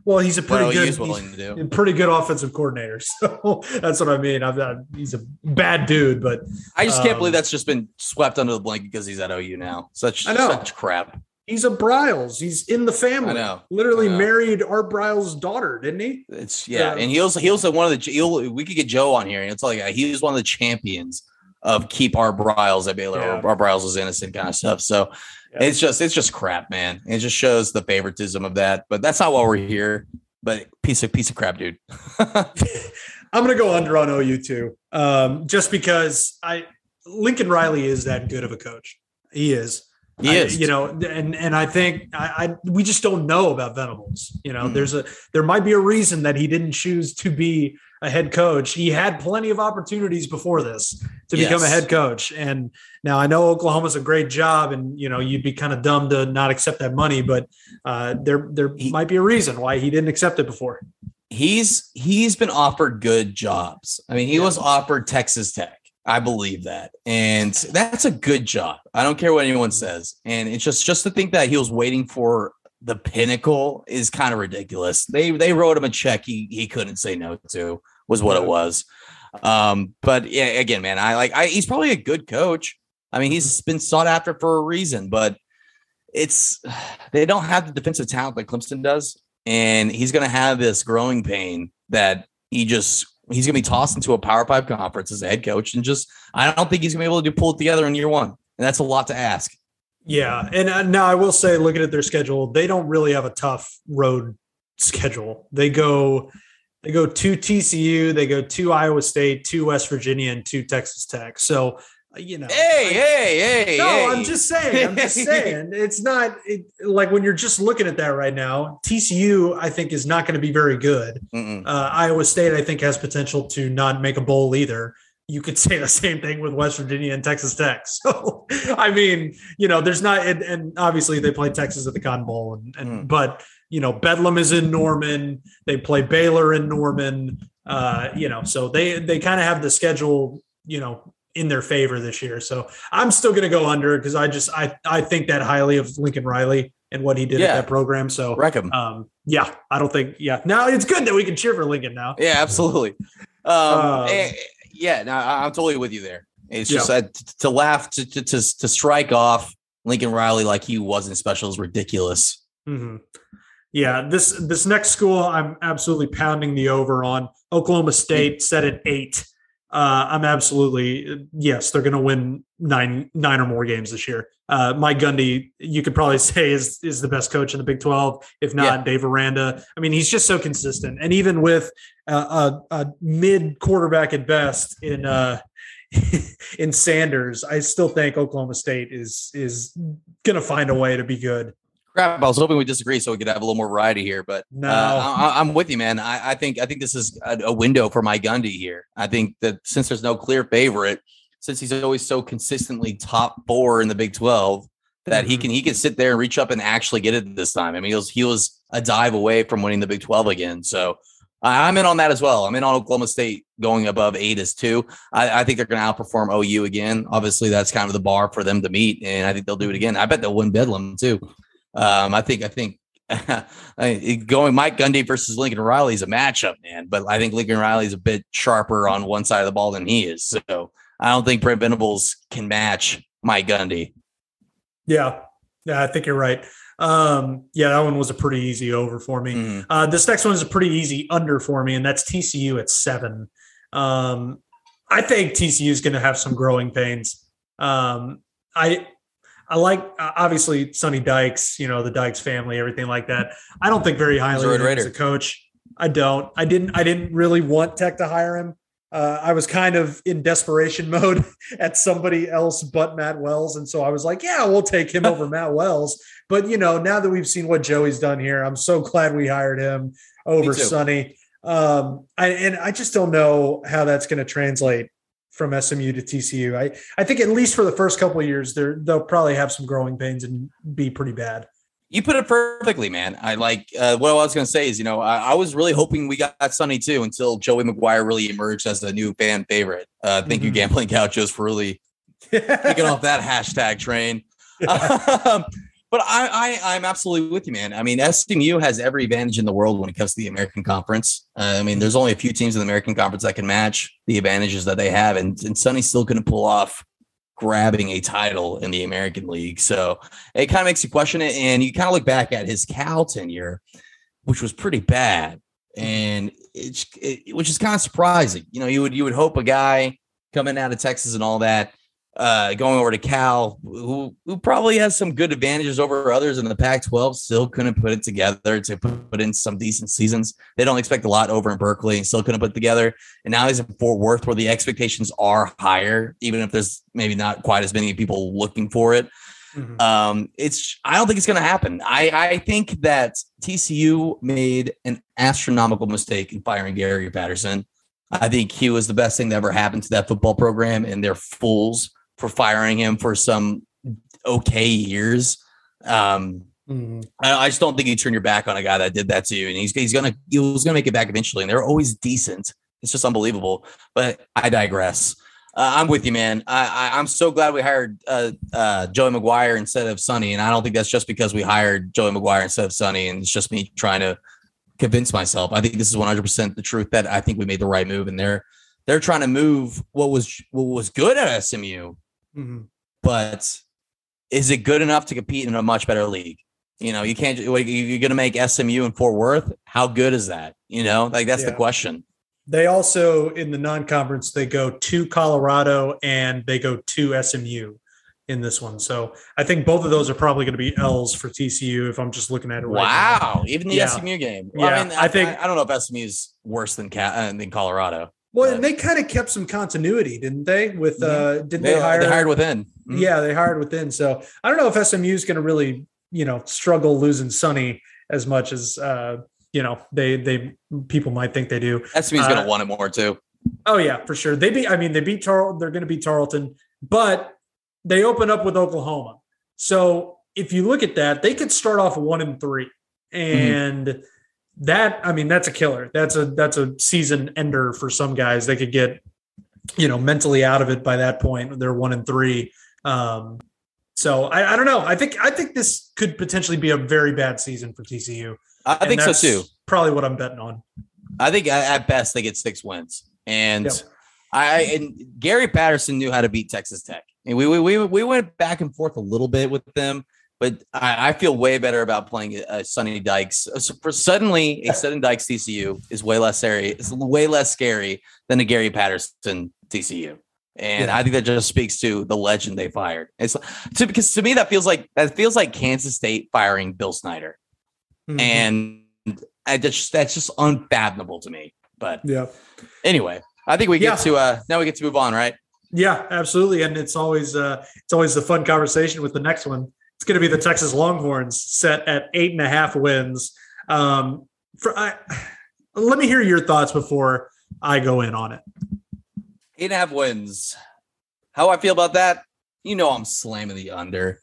Well, he's a pretty what good, he's willing to do. pretty good offensive coordinator. So that's what I mean. I'm not, he's a bad dude, but I just can't um, believe that's just been swept under the blanket because he's at O U now. Such I know. such crap. He's a Bryles. He's in the family. I know. Literally I know. married Art Bryles' daughter, didn't he? It's yeah, Uh, and he was he was one of the he'll, we could get Joe on here and it's like he was one of the champions of keep our Bryles at Baylor. Yeah. Or our Bryles was innocent kind of stuff. So Yeah. it's just it's just crap, man. It just shows the favoritism of that. But that's not why we're here. But piece of piece of crap, dude. I'm going to go under on O U too, um, just because I Lincoln Riley is that good of a coach. He is. He I- is. you know, and and I think I, I we just don't know about Venables. You know, Mm. there's a there might be a reason that he didn't choose to be a head coach. He had plenty of opportunities before this to become a Yes. head coach, and now I know Oklahoma's a great job, and you know you'd be kind of dumb to not accept that money, but uh, there there He- might be a reason why he didn't accept it before. He's he's been offered good jobs. I mean, he Yeah. was offered Texas Tech. I believe that. And that's a good job. I don't care what anyone says. And it's just just to think that he was waiting for the pinnacle is kind of ridiculous. They they wrote him a check he he couldn't say no to, was what it was. Um, but yeah, again, man, I like I he's probably a good coach. I mean, he's been sought after for a reason, but it's they don't have the defensive talent like Clemson does. And he's going to have this growing pain that he just he's going to be tossed into a Power Five conference as a head coach. And just I don't think he's going to be able to pull it together in year one. And that's a lot to ask. Yeah, and uh, now I will say, looking at their schedule, they don't really have a tough road schedule. They go, they go to T C U, they go to Iowa State, to West Virginia, and to Texas Tech. So, uh, you know, Hey, hey, hey. no, hey. I'm just saying. I'm just saying. It's not it, like when you're just looking at that right now. T C U, I think, is not going to be very good. Mm-mm. Uh, Iowa State, I think, has potential to not make a bowl either. You could say the same thing with West Virginia and Texas Tech. So, I mean, you know, there's not, and, and obviously they play Texas at the Cotton Bowl, and, and Mm. but you know, Bedlam is in Norman. They play Baylor in Norman. Uh, you know, so they they kind of have the schedule, you know, in their favor this year. So I'm still going to go under because I just I I think that highly of Lincoln Riley and what he did Yeah. at that program. So Wreck him. um, yeah, I don't think yeah. Now it's good that we can cheer for Lincoln now. Yeah, absolutely. Um, Um, eh, yeah, no, I- I'm totally with you there. It's Yeah. just uh, t- to laugh, to, to to to strike off Lincoln Riley like he wasn't special is ridiculous. Mm-hmm. Yeah, this this next school I'm absolutely pounding the over on. Oklahoma State set at eight. Uh, I'm absolutely yes, they're going to win nine nine or more games this year. Uh, Mike Gundy, you could probably say is is the best coach in the Big twelve, if not Yeah. Dave Aranda. I mean, he's just so consistent, and even with uh, a, a mid quarterback at best in uh, in Sanders, I still think Oklahoma State is is going to find a way to be good. Crap! I was hoping we disagree so we could have a little more variety here, but No. uh, I, I'm with you, man. I, I think I think this is a, a window for Mike Gundy here. I think that since there's no clear favorite, since he's always so consistently top four in the Big twelve, that he Mhm. can he can sit there and reach up and actually get it this time. I mean, he was he was a dive away from winning the Big twelve again. So I, I'm in on that as well. I'm in on Oklahoma State going above eight as two. I, I think they're going to outperform O U again. Obviously, that's kind of the bar for them to meet, and I think they'll do it again. I bet they'll win Bedlam too. Um, I think I think I- going Mike Gundy versus Lincoln Riley is a matchup, man. But I think Lincoln Riley is a bit sharper on one side of the ball than he is. So I don't think Brent Venables can match Mike Gundy. Yeah, yeah, I think you're right. Um, yeah, that one was a pretty easy over for me. Mhm. Uh, this next one is a pretty easy under for me, and that's T C U at seven. Um, I think T C U is going to have some growing pains. Um, I I like uh, obviously Sonny Dykes, you know, the Dykes family, everything like that. I don't think very highly He's a of him Red as a Raider. coach. I don't. I didn't. I didn't really want Tech to hire him. Uh, I was kind of in desperation mode at somebody else but Matt Wells, and so I was like, "Yeah, we'll take him over Matt Wells." But you know, now that we've seen what Joey's done here, I'm so glad we hired him over Me too. Sonny. Um, I, and I just don't know how that's going to translate from S M U to T C U. I, I think at least for the first couple of years, they're, they'll probably have some growing pains and be pretty bad. You put it perfectly, man. I like uh, what I was going to say is, you know, I, I was really hoping we got Sonny too until Joey McGuire really emerged as the new fan favorite. Uh, thank you, Mhm. Gambling Gauchos, for really kicking off that hashtag train. Um, But I, I, I'm absolutely with you, man. I mean, S M U has every advantage in the world when it comes to the American Conference. Uh, I mean, there's only a few teams in the American Conference that can match the advantages that they have, and, and Sonny's still going to pull off grabbing a title in the American League. So it kind of makes you question it, and you kind of look back at his Cal tenure, which was pretty bad, and it's it, which is kind of surprising. You know, you would you would hope a guy coming out of Texas and all that, uh, going over to Cal, who who probably has some good advantages over others in the Pac twelve, still couldn't put it together to put in some decent seasons. They don't expect a lot over in Berkeley, still couldn't put it together. And now he's in Fort Worth, where the expectations are higher, even if there's maybe not quite as many people looking for it. Mm-hmm. Um, it's I don't think it's going to happen. I, I think that T C U made an astronomical mistake in firing Gary Patterson. I think he was the best thing that ever happened to that football program, and they're fools for firing him for some okay years. Um, mm-hmm. I, I just don't think you turn your back on a guy that did that to you, and he's he's gonna he was gonna make it back eventually. And they're always decent. It's just unbelievable. But I digress. Uh, I'm with you, man. I, I, I'm so glad we hired uh, uh, Joey McGuire instead of Sonny, and I don't think that's just because we hired Joey McGuire instead of Sonny, and it's just me trying to convince myself. I think this is one hundred percent the truth, that I think we made the right move, and they're they're trying to move what was what was good at S M U, mm-hmm. but is it good enough to compete in a much better league? You know, you can't. You're going to make S M U in Fort Worth. How good is that? You know, like that's yeah. the question. They also, in the non-conference, they go to Colorado and they go to S M U in this one. So I think both of those are probably going to be L's for T C U if I'm just looking at it right wow. now. Even the yeah. S M U game. Well, yeah. I mean, I, I think I, I don't know if S M U is worse than uh, than Colorado. Well, but. and they kind of kept some continuity, didn't they? With uh, didn't they, they hire? They hired within. Mm-hmm. Yeah, they hired within. So I don't know if S M U is going to really, you know, struggle losing Sonny as much as uh, you know they they people might think they do. S M U's going to uh, want it more too. Oh yeah, for sure. They beat. I mean, they beat Tarleton. They're going to beat Tarleton, but they open up with Oklahoma. So if you look at that, they could start off one and three, and mm-hmm. that I mean that's a killer. That's a that's a season ender for some guys. They could get you know mentally out of it by that point. They're one and three. Um, so I, I don't know. I think I think this could potentially be a very bad season for T C U. I and think so too. Probably what I'm betting on. I think at best they get six wins. And yep. I and Gary Patterson knew how to beat Texas Tech. And we we we went back and forth a little bit with them, but I, I feel way better about playing uh, Sonny Dykes. So for suddenly, a Sonny Dykes T C U is way less scary. It's way less scary than a Gary Patterson T C U. And yeah. I think that just speaks to the legend they fired. It's to, because to me that feels like that feels like Kansas State firing Bill Snyder, mm-hmm. and I just that's just unfathomable to me. But yeah. Anyway, I think we get yeah. to uh, now we get to move on, right? Yeah, absolutely. And it's always uh, it's always the fun conversation with the next one. It's going to be the Texas Longhorns set at eight and a half wins. Um, for I, let me hear your thoughts before I go in on it. Eight and a half wins. How I feel about that? You know, I'm slamming the under.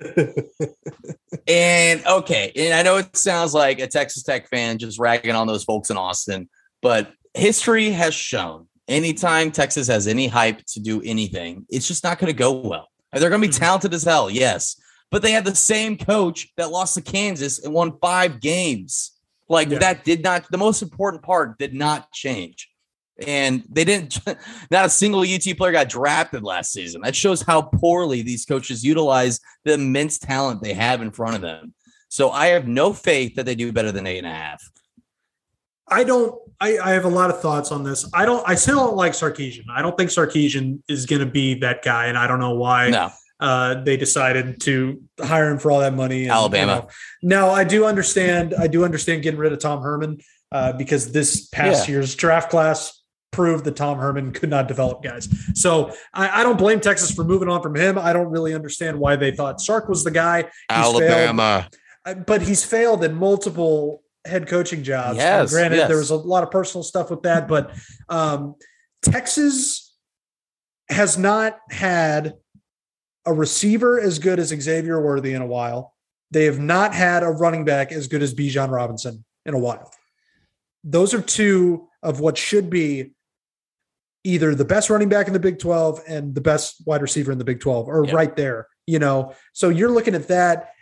And okay, and I know it sounds like a Texas Tech fan just ragging on those folks in Austin, but history has shown anytime Texas has any hype to do anything, it's just not going to go well. They're going to be talented as hell, yes, but they had the same coach that lost to Kansas and won five games. Like yeah. that did not, the most important part did not change. And they didn't, not a single U T player got drafted last season. That shows how poorly these coaches utilize the immense talent they have in front of them. So I have no faith that they do better than eight and a half. I don't, I, I have a lot of thoughts on this. I don't, I still don't like Sarkisian. I don't think Sarkisian is going to be that guy. And I don't know why no. uh, they decided to hire him for all that money. And, Alabama. You know. Now I do understand, I do understand getting rid of Tom Herman uh, because this past yeah. year's draft class proved that Tom Herman could not develop guys. So I, I don't blame Texas for moving on from him. I don't really understand why they thought Sark was the guy. He's Alabama. Failed, but he's failed in multiple head coaching jobs. Yes, granted, yes. there was a lot of personal stuff with that, but um, Texas has not had a receiver as good as Xavier Worthy in a while. They have not had a running back as good as Bijan Robinson in a while. Those are two of what should be either the best running back in the Big twelve and the best wide receiver in the Big twelve, or yep. right there, you know? So you're looking at that.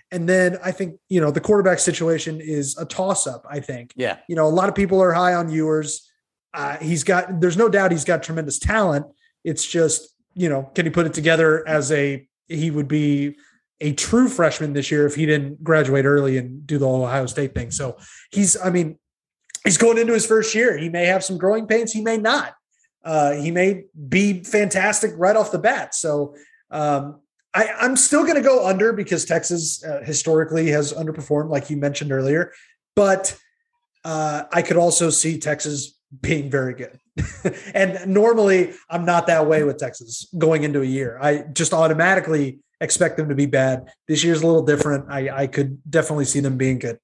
And then I think, you know, the quarterback situation is a toss up, I think. Yeah. You know, a lot of people are high on Ewers. Uh, he's got, there's no doubt he's got tremendous talent. It's just, you know, can he put it together as a, he would be a true freshman this year if he didn't graduate early and do the Ohio State thing. So he's, I mean, he's going into his first year. He may have some growing pains. He may not. Uh, he may be fantastic right off the bat. So um, I, I'm still going to go under because Texas uh, historically has underperformed, like you mentioned earlier. But uh, I could also see Texas being very good. And normally I'm not that way with Texas going into a year. I just automatically expect them to be bad. This year's a little different. I, I could definitely see them being good.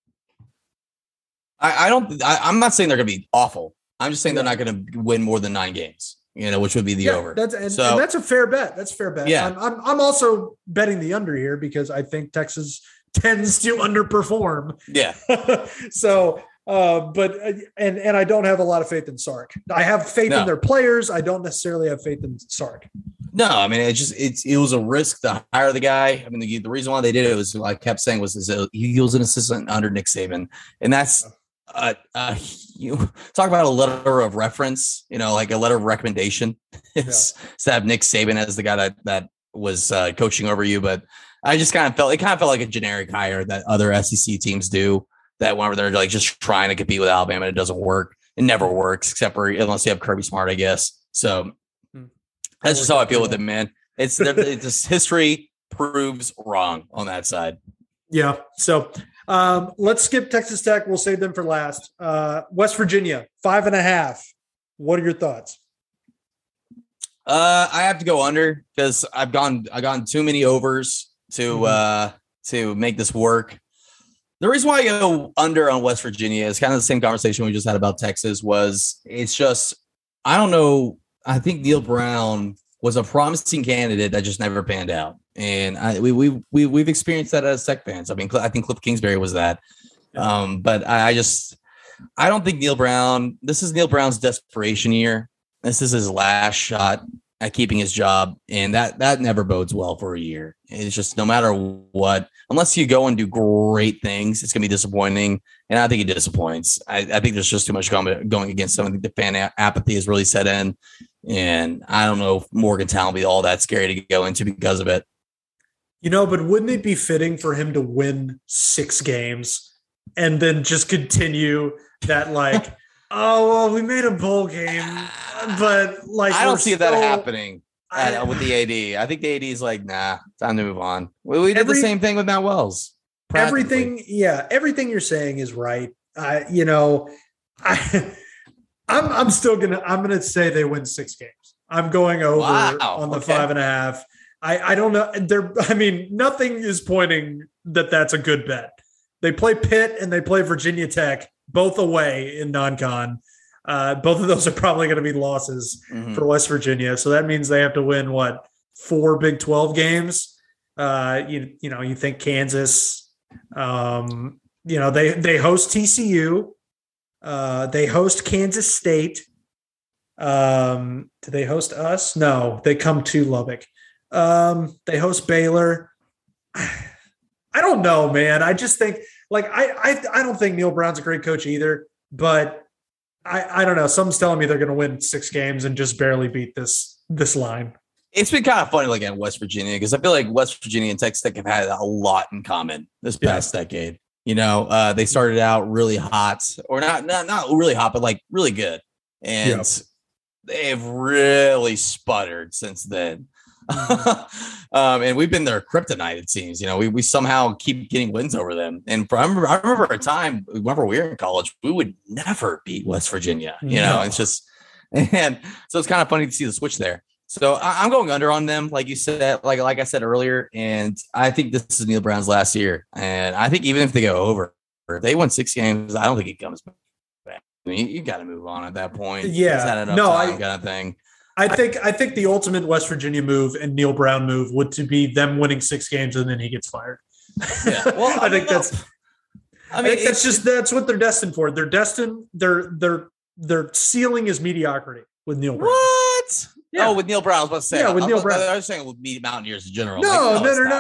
I, I don't. I, I'm not saying they're going to be awful. I'm just saying they're not going to win more than nine games. You know, which would be the yeah, over. That's and, so, and that's a fair bet. That's a fair bet. Yeah. I'm, I'm I'm also betting the under here because I think Texas tends to underperform. Yeah. so, uh, but and and I don't have a lot of faith in Sark. I have faith No. in their players. I don't necessarily have faith in Sark. No, I mean, it just it's it was a risk to hire the guy. I mean, the, the reason why they did it was, like I kept saying, was is that he was an assistant under Nick Saban, and that's uh, uh you talk about a letter of reference, you know, like a letter of recommendation. It's Yeah. to have Nick Saban as the guy that that was uh, coaching over you, but I just kind of felt it kind of felt like a generic hire that other S E C teams do. That whenever they're like just trying to compete with Alabama, it doesn't work. It never works except for unless you have Kirby Smart, I guess. So. That's just how I feel with it, man. It's, it's just history proves wrong on that side. Yeah. So um, let's skip Texas Tech. We'll save them for last. Uh, West Virginia, five and a half. What are your thoughts? Uh, I have to go under because I've gone I've gone too many overs to Mm-hmm. uh, to make this work. The reason why I go under on West Virginia is kind of the same conversation we just had about Texas. Was it's just I don't know. I think Neil Brown was a promising candidate that just never panned out, and I, we we we we've experienced that as Tech fans. I mean, I think Cliff Kingsbury was that, um, but I, I just I don't think Neil Brown. This is Neil Brown's desperation year. This is his last shot at keeping his job, and that that never bodes well for a year. It's just no matter what, unless you go and do great things, it's gonna be disappointing. And I think he disappoints. I, I think there's just too much going, going against him. I think the fan a- apathy has really set in. And I don't know if Morgantown will be all that scary to go into because of it. You know, but wouldn't it be fitting for him to win six games and then just continue that, like, oh, well, we made a bowl game, but like, I don't we're see still, that happening I, uh, with the A D. I think the A D is like, nah, time to move on. We, we did Every- the same thing with Matt Wells. practically. Everything, yeah, everything you're saying is right. I, you know, I, I'm, I'm still gonna, I'm gonna say they win six games. I'm going over Wow, on the okay. five and a half. I, I don't know. There, I mean, nothing is pointing that that's a good bet. They play Pitt and they play Virginia Tech, both away in non-con. Uh, both of those are probably going to be losses Mhm. for West Virginia. So that means they have to win what, four Big twelve games. Uh, you you know, you think Kansas. Um, you know, they they host T C U. Uh, they host Kansas State. Um, do they host us? No, they come to Lubbock. Um, they host Baylor. I don't know, man. I just think like I I I don't think Neil Brown's a great coach either, but I I don't know. Someone's telling me they're going to win six games and just barely beat this this line. It's been kind of funny looking at West Virginia because I feel like West Virginia and Texas Tech have had a lot in common this past decade. You know, uh, they started out really hot, or not, not, not really hot, but like really good, and Yep. they've really sputtered since then. um, and we've been their kryptonite. It seems, you know, we we somehow keep getting wins over them. And for, I remember, I remember a time whenever we were in college, we would never beat West Virginia. You know, No. it's just, and so it's kind of funny to see the switch there. So I, I'm going under on them, like you said, like like I said earlier, and I think this is Neil Brown's last year. And I think even if they go over, if they win six games, I don't think he comes back. I mean, you, you got to move on at that point. Yeah. He's had enough No, time I- kind of thing. I think I think the ultimate West Virginia move and Neil Brown move would to be them winning six games and then he gets fired. Yeah. Well, I, I think don't know. that's I I mean, think that's it's just that's what they're destined for. They're destined. Their their their ceiling is mediocrity with Neil Brown. what? Yeah. Oh, with Neil Brown, I was about to say. Yeah, with I, Neil I, Brown. I was saying with me Mountaineers in general. No, Like, no, it's no, not, no. but-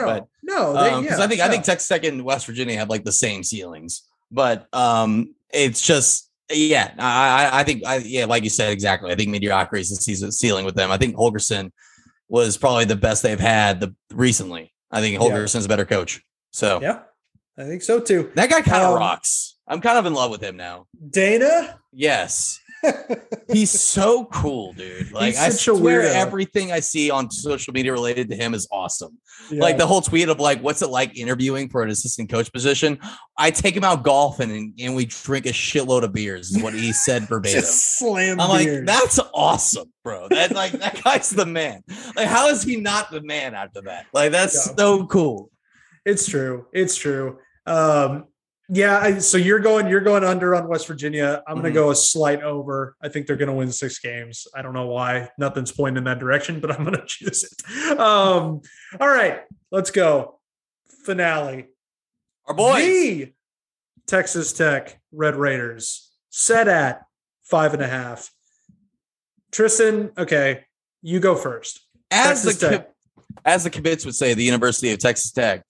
No, because they, um, yeah, I think no. I think Texas Tech and West Virginia have like the same ceilings, but um, it's just yeah. I I think I yeah, like you said exactly. I think mediocrity is the season ceiling with them. I think Holgerson was probably the best they've had the recently. I think Holgerson's a better coach. So yeah, I think so too. That guy kind of Um, rocks. I'm kind of in love with him now. Dana. Yes. He's so cool, dude. Like He's I such a swear weirdo. everything I see on social media related to him is awesome. Yeah. Like the whole tweet of like, what's it like interviewing for an assistant coach position? I take him out golfing and, and we drink a shitload of beers is what he said verbatim. Just slam I'm like, beers. that's awesome, bro. That like that guy's the man. Like, how is he not the man after that? Like, that's Yeah. so cool. It's true. It's true. Um, yeah. I, so you're going, you're going under on West Virginia. I'm going to Mhm. go a slight over. I think they're going to win six games. I don't know why. Nothing's pointing in that direction, but I'm going to choose it. Um, all right, let's go. Finale. Our boys. The Texas Tech Red Raiders set at five and a half. Tristan, okay, you go first. As Texas the Tech. co- as the commits would say, the University of Texas Tech.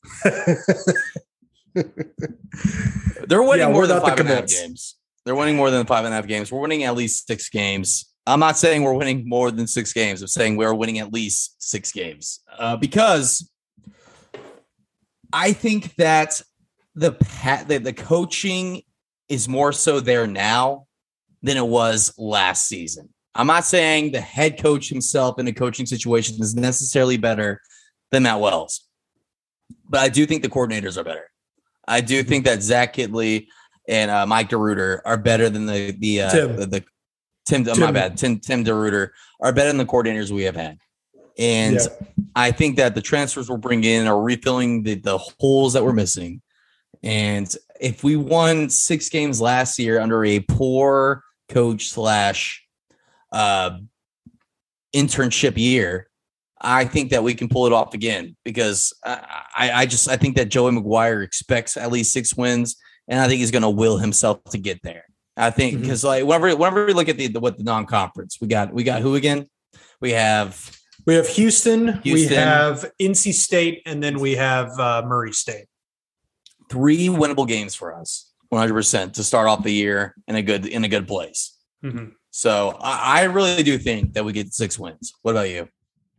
They're winning Yeah, more we're than not the five and a half commits. games. They're winning more than five and a half games. We're winning at least six games. I'm not saying we're winning more than six games. I'm saying we're winning at least six games uh, because I think that the pat the, the coaching is more so there now than it was last season. I'm not saying the head coach himself in a coaching situation is necessarily better than Matt Wells, but I do think the coordinators are better. I do think that Zach Kidley and uh, Mike DeRuiter are better than the the uh, Tim. the, the Tim, Tim. My bad, Tim Tim DeRuiter are better than the coordinators we have had, and Yeah. I think that the transfers we're bringing in are refilling the the holes that we're missing. And if we won six games last year under a poor coach slash uh, internship year, I think that we can pull it off again because I, I, I just I think that Joey McGuire expects at least six wins, and I think he's going to will himself to get there. I think because Mm-hmm. like whenever whenever we look at the, the what the non-conference, we got we got who again? We have We have Houston, we Houston. have N C State, and then we have uh, Murray State. three winnable games for us, one hundred percent to start off the year in a good in a good place. Mm-hmm. So I, I really do think that we get six wins. What about you?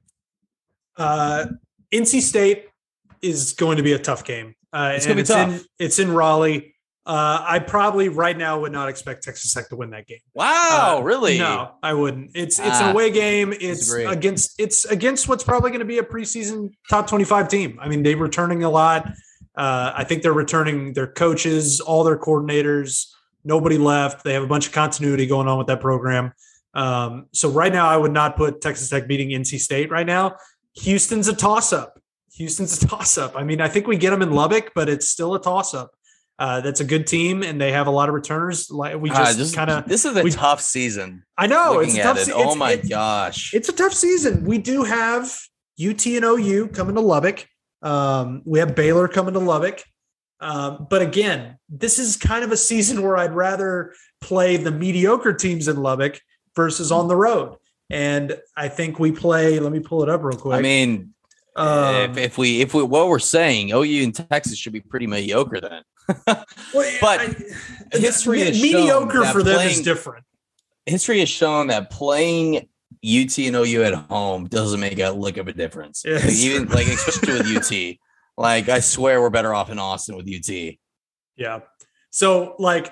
Uh, N C State is going to be a tough game. Uh, It's and gonna be tough. In, it's in Raleigh. Uh, I probably right now would not expect Texas Tech to win that game. Wow, Uh, really? No, I wouldn't. It's it's Ah, an away game. It's disagree. against it's against what's probably going to be a preseason top twenty-five team. I mean, they're returning a lot. Uh, I think they're returning their coaches, all their coordinators. Nobody left. They have a bunch of continuity going on with that program. Um, so right now, I would not put Texas Tech beating N C State right now. Houston's a toss-up. Houston's a toss-up. I mean, I think we get them in Lubbock, but it's still a toss-up. Uh, that's a good team, and they have a lot of returners. Like we Ah, just this, kind of. this is a we- tough season. I know Looking it's a at tough. it. se- Oh it's- my it's- gosh. It's a tough season. We do have U T and O U coming to Lubbock. Um, we have Baylor coming to Lubbock. Um, but again, this is kind of a season where I'd rather play the mediocre teams in Lubbock versus on the road. And I think we play. Let me pull it up real quick. I mean, Um, if, if we if we what we're saying, O U and Texas should be pretty mediocre then. well, but I- history me- has shown mediocre that for them is playing- different. History has shown that playing U T and O U at home doesn't make a lick of a difference. Yeah, Like, it's even true. like especially with U T. Like I swear we're better off in Austin with U T. Yeah. So like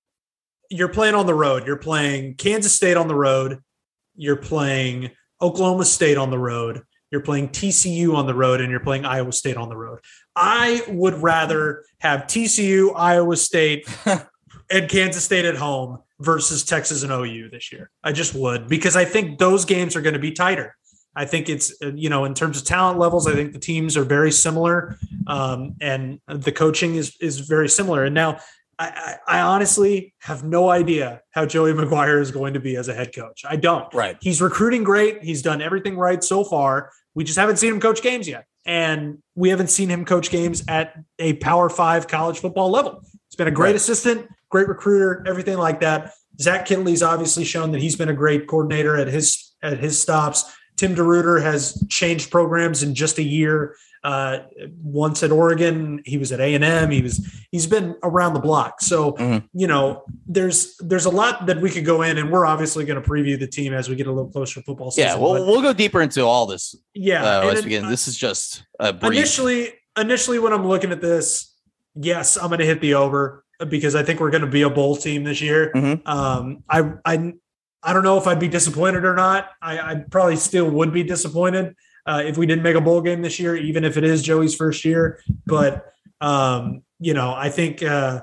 you're playing on the road. You're playing Kansas State on the road. You're playing Oklahoma State on the road. You're playing T C U on the road, and you're playing Iowa State on the road. I would rather have T C U, Iowa State, and Kansas State at home versus Texas and O U this year. I just would, because I think those games are going to be tighter. I think it's, uh, you know, in terms of talent levels, I think the teams are very similar, um, and the coaching is is very similar. And now I, I, I honestly have no idea how Joey McGuire is going to be as a head coach. I don't. Right. He's recruiting great. He's done everything right so far. We just haven't seen him coach games yet. And we haven't seen him coach games at a Power Five college football level. He's been a great Right. assistant, great recruiter, everything like that. Zach Kinley's obviously shown that he's been a great coordinator at his at his stops. Tim DeRuyter has changed programs in just a year. Uh, once at Oregon, he was at A and M. He was he's been around the block. So mm-hmm. you know, there's there's a lot that we could go in, and we're obviously going to preview the team as we get a little closer to football season. Yeah, we'll but, we'll go deeper into all this. Yeah, uh, as it, we get. This is just a brief. initially initially when I'm looking at this. Yes, I'm going to hit the over because I think we're going to be a bowl team this year. Mm-hmm. Um, I I I don't know if I'd be disappointed or not. I, I probably still would be disappointed. Uh, if we didn't make a bowl game this year, even if it is Joey's first year, but um, you know, I think, uh,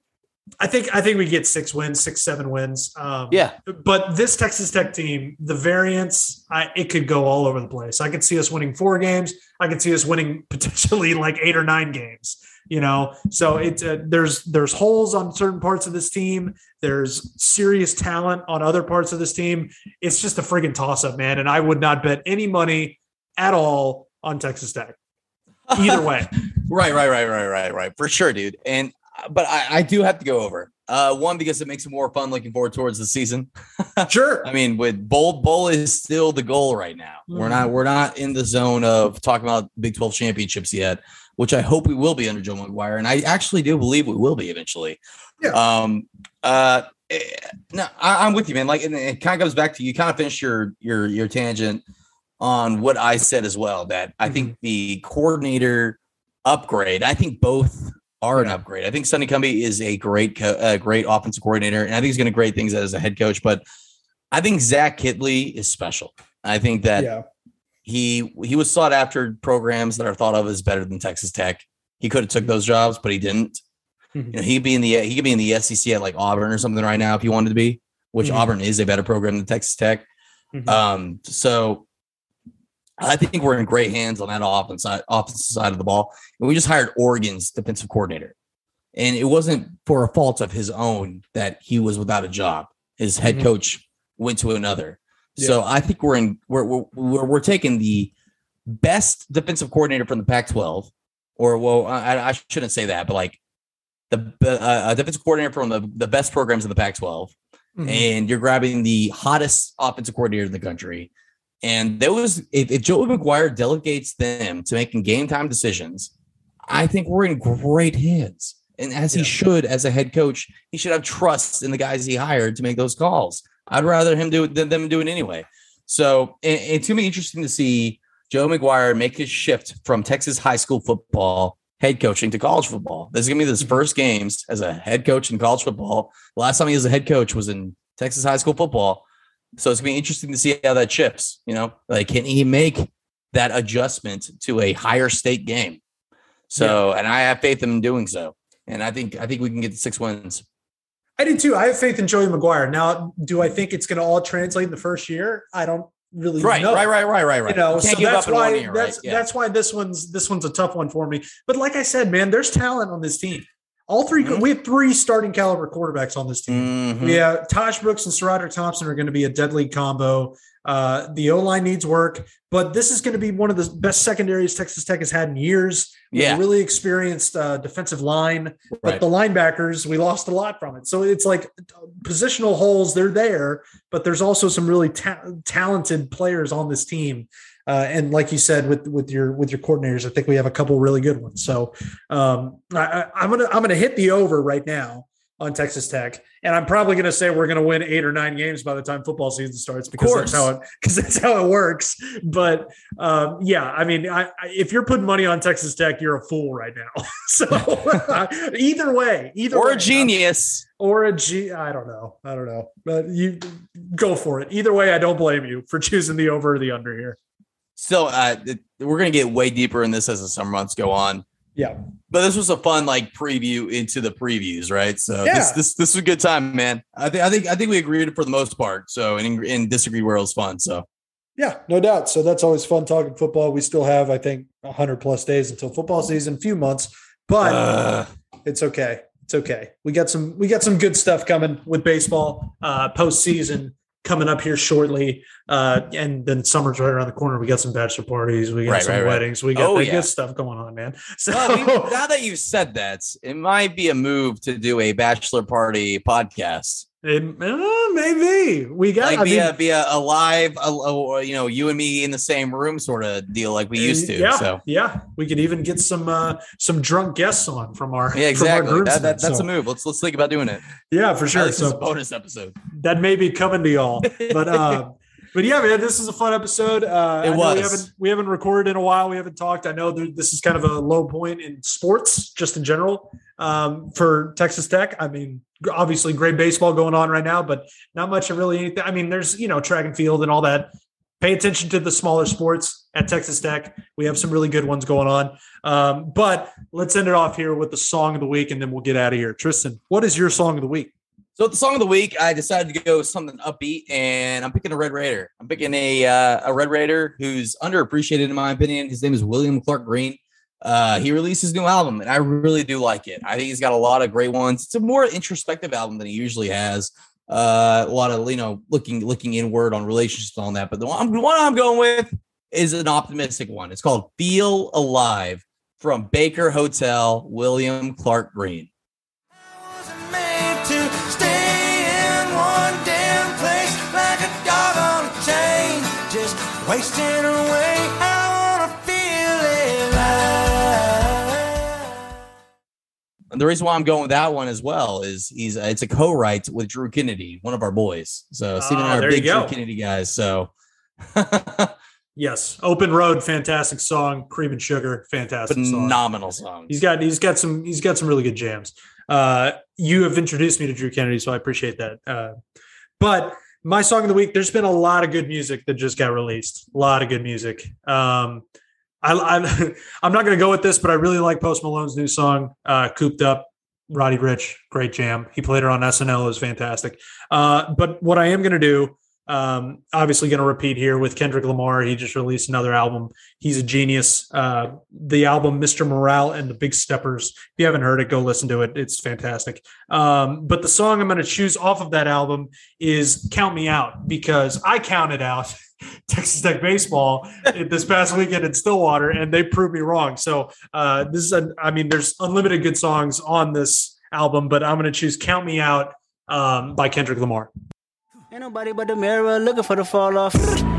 I think, I think we get six wins, six, seven wins. Um, yeah. But this Texas Tech team, the variance, I, it could go all over the place. I could see us winning four games. I could see us winning potentially like eight or nine games. You know, so it's uh, there's there's holes on certain parts of this team. There's serious talent on other parts of this team. It's just a friggin' toss up, man. And I would not bet any money at all on Texas Tech. Either way. right, right, right, right, right, right. For sure, dude. And but I, I do have to go over. Uh, one, because it makes it more fun looking forward towards the season. Sure. I mean, with bowl bowl is still the goal right now. Mm. We're not we're not in the zone of talking about Big twelve championships yet, which I hope we will be under Joe McGuire, and I actually do believe we will be eventually. Yeah. Um. Uh. No, I, I'm with you, man. Like, and it kind of goes back to you. Kind of finished your your your tangent on what I said as well. That mm-hmm. I think the coordinator upgrade. I think both are an upgrade. I think Sonny Cumbie is a great, co- a great offensive coordinator, and I think he's going to great things as a head coach. But I think Zach Kittley is special. I think that yeah. he he was sought after programs that are thought of as better than Texas Tech. He could have took those jobs, but he didn't. Mm-hmm. You know, he'd be in the he could be in the S E C at like Auburn or something right now if he wanted to be, which mm-hmm. Auburn is a better program than Texas Tech. Mm-hmm. Um, so I think we're in great hands on that offense side, offensive side of the ball. And we just hired Oregon's defensive coordinator. And it wasn't for a fault of his own that he was without a job. His head mm-hmm. coach went to another. Yeah. So I think we're in we're, we're we're we're taking the best defensive coordinator from the Pac twelve, or well, I, I shouldn't say that, but like the uh, a defensive coordinator from the, the best programs in the Pac twelve, mm-hmm. and you're grabbing the hottest offensive coordinator in the country. And there was, if, if Joe McGuire delegates them to making game time decisions, I think we're in great hands. And as yeah. he should, as a head coach, he should have trust in the guys he hired to make those calls. I'd rather him do it than them do it anyway. So it, it's going to be interesting to see Joe McGuire make his shift from Texas high school football head coaching to college football. This is going to be his first games as a head coach in college football. The last time he was a head coach was in Texas high school football. So it's going to be interesting to see how that shifts, you know, like, can he make that adjustment to a higher stake game? So, yeah. and I have faith in doing so. And I think, I think we can get the six wins. I do too. I have faith in Joey McGuire. Now, do I think it's going to all translate in the first year? I don't really right, know. Right, right, right, right, right. You know, so that's why, year, that's, right? yeah. that's why this one's, this one's a tough one for me. But like I said, man, there's talent on this team. All three, mm-hmm. we have three starting caliber quarterbacks on this team. Mm-hmm. We have Taj Brooks and Sir Thompson are going to be a deadly combo. Uh, the O-line needs work, but this is going to be one of the best secondaries Texas Tech has had in years. Yeah. A really experienced uh, defensive line, but right. the linebackers, we lost a lot from it. So it's like positional holes, they're there, but there's also some really ta- talented players on this team. Uh, and like you said, with, with your, with your coordinators, I think we have a couple really good ones. So um, I, I'm going to, I'm going to hit the over right now on Texas Tech. And I'm probably going to say we're going to win eight or nine games by the time football season starts, because that's how it, because that's how it works. But um, yeah, I mean, I, I, if you're putting money on Texas Tech, you're a fool right now. So either way, either or way, a genius um, or a G, I don't know. I don't know, but you go for it. Either way, I don't blame you for choosing the over or the under here. So uh, we're going to get way deeper in this as the summer months go on. Yeah. But this was a fun like preview into the previews, right? So yeah. this this this was a good time, man. I think I think I think we agreed for the most part. So and, and disagreed where it was fun. So yeah, no doubt. So that's always fun talking football. We still have, I think, one hundred plus days until football season, a few months, but uh, it's okay. It's okay. We got some we got some good stuff coming with baseball uh, postseason coming up here shortly. Uh, and then summer's right around the corner. We got some bachelor parties. We got right, some right, weddings. right. We got oh, the yeah. good stuff going on, man. So well, we, now that you've said that, it might be a move to do a bachelor party podcast It, uh, maybe we got like I be, mean, a, be a, a live, a, a, you know, you and me in the same room sort of deal like we used to. Yeah, so yeah, we could even get some uh, some drunk guests on from our yeah, exactly. From our that, that, that's so. a move. Let's let's think about doing it. Yeah, for sure. This so is a bonus episode. That may be coming to y'all, but uh, but yeah, man, this is a fun episode. Uh, it I was. We haven't we haven't recorded in a while. We haven't talked. I know there, this is kind of a low point in sports, just in general, um, for Texas Tech. I mean. Obviously great baseball going on right now, but not much of really anything. I mean, there's, you know, track and field and all that. Pay attention to the smaller sports at Texas Tech. We have some really good ones going on. Um, but let's end it off here with the song of the week, and then we'll get out of here. Tristan, what is your song of the week? So the song of the week, I decided to go with something upbeat, and I'm picking a Red Raider. I'm picking a, uh, a Red Raider who's underappreciated in my opinion. His name is William Clark Green. Uh, he released his new album, and I really do like it. I think he's got a lot of great ones. It's a more introspective album than he usually has. Uh, a lot of, you know, looking looking inward on relationships and all that. But the one, the one I'm going with is an optimistic one. It's called Feel Alive from Baker Hotel, William Clark Green. I wasn't made to stay in one damn place like a dog on a chain, just wasting away. I wanna feel alive. And the reason why I'm going with that one as well is he's uh, it's a co-write with Drew Kennedy, one of our boys. So Steve and I Oh, are big you go. Drew Kennedy guys. So Yes, Open Road, fantastic song. Cream and Sugar, fantastic song. phenomenal songs. He's got he's got some he's got some really good jams. Uh, you have introduced me to Drew Kennedy, so I appreciate that. Uh, but my song of the week, there's been a lot of good music that just got released. A lot of good music. Um, I, I, I'm not going to go with this, but I really like Post Malone's new song, uh, Cooped Up. Roddy Ricch, great jam. He played it on S N L. It was fantastic. Uh, but what I am going to do, um, obviously going to repeat here with Kendrick Lamar. He just released another album. He's a genius. Uh, the album Mister Morale and the Big Steppers. If you haven't heard it, go listen to it. It's fantastic. Um, but the song I'm going to choose off of that album is Count Me Out, because I counted out Texas Tech baseball this past weekend in Stillwater, and they proved me wrong. So uh, this is, a, I mean, there's unlimited good songs on this album, but I'm going to choose Count Me Out um, by Kendrick Lamar. Ain't nobody but the mirror looking for the fall off.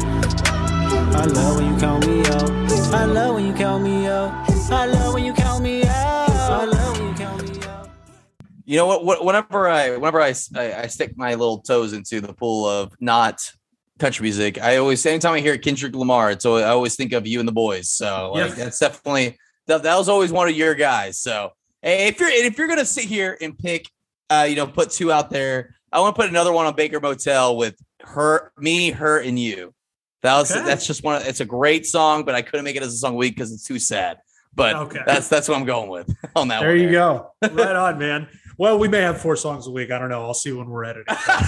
I love when you count me out. I love when you count me out. I love when you count me out. I love when you count me out. You know what? Whenever I, whenever I, I, I stick my little toes into the pool of not country music, I always, anytime I hear Kendrick Lamar, so I always think of You and the Boys. So like, Yeah. that's definitely that, that was always one of your guys. So hey, if you're if you're gonna sit here and pick, uh, you know, put two out there, I want to put another one on Baker Motel with her, me, her, and you. That was Okay. that's just one. Of, it's a great song, but I couldn't make it as a song of the week because it's too sad. But Okay. that's that's what I'm going with on that. There one you go. Right on, man. Well, we may have four songs a week. I don't know. I'll see when we're editing.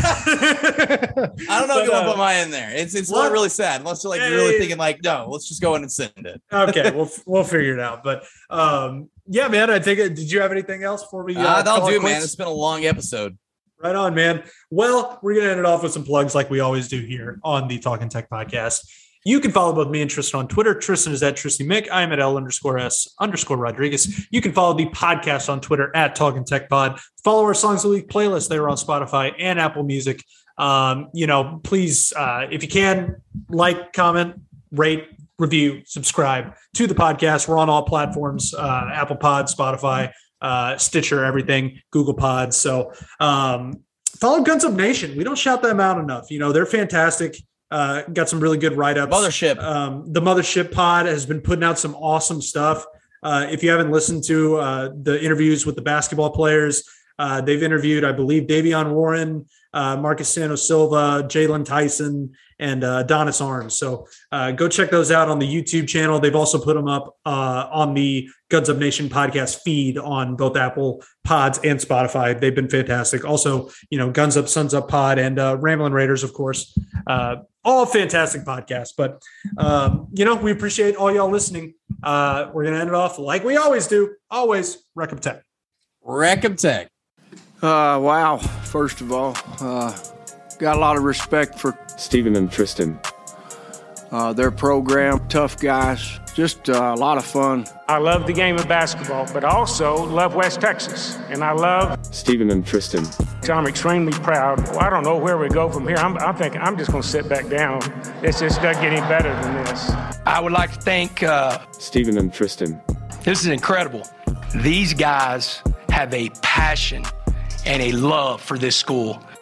I don't know if you want to uh, put mine in there. It's it's what? not really sad unless you're like Hey. really thinking like, no, let's just go in and send it. Okay, we'll we'll figure it out. But um, yeah, man. I think. Did you have anything else before we? Uh, Uh, that'll call it do, man. quits? It's been a long episode. Right on, man. Well, we're gonna end it off with some plugs like we always do here on the Talking Tech podcast. You can follow both me and Tristan on Twitter. Tristan is at Tristy Mick. I am at L underscore S underscore Rodriguez. You can follow the podcast on Twitter at Talking Tech Pod. Follow our Songs of the Week playlist. They are on Spotify and Apple Music. Um, you know, please, uh, if you can, like, comment, rate, review, subscribe to the podcast. We're on all platforms, uh, Apple Pod, Spotify, uh, Stitcher, everything, Google Pods. So um, follow Guns Up Nation. We don't shout them out enough. You know, they're fantastic. Uh, got some really good write-ups. Mothership. Um, the Mothership Pod has been putting out some awesome stuff. Uh, if you haven't listened to uh, the interviews with the basketball players, uh, they've interviewed, I believe, Davion Warren, uh, Marcus Santos Silva, Jalen Tyson, and uh, Adonis Arms. So uh, go check those out on the YouTube channel. They've also put them up uh, on the Guns Up Nation podcast feed on both Apple Pods and Spotify. They've been fantastic. Also, you know, Guns Up, Suns Up Pod, and uh, Ramblin' Raiders, of course. Uh, all fantastic podcasts. But, um, you know, we appreciate all y'all listening. Uh, we're going to end it off like we always do. Always, Rec 'em Tech. Rec 'em Tech. Uh, wow. First of all, uh, got a lot of respect for Steven and Tristan. uh, their program. Tough guys. Just uh, a lot of fun. I love the game of basketball, but I also love West Texas, and I love Stephen and Tristan. I'm extremely proud. Well, I don't know where we go from here. I'm, I'm thinking I'm just going to sit back down. It's just not getting better than this. I would like to thank uh, Stephen and Tristan. This is incredible. These guys have a passion and a love for this school.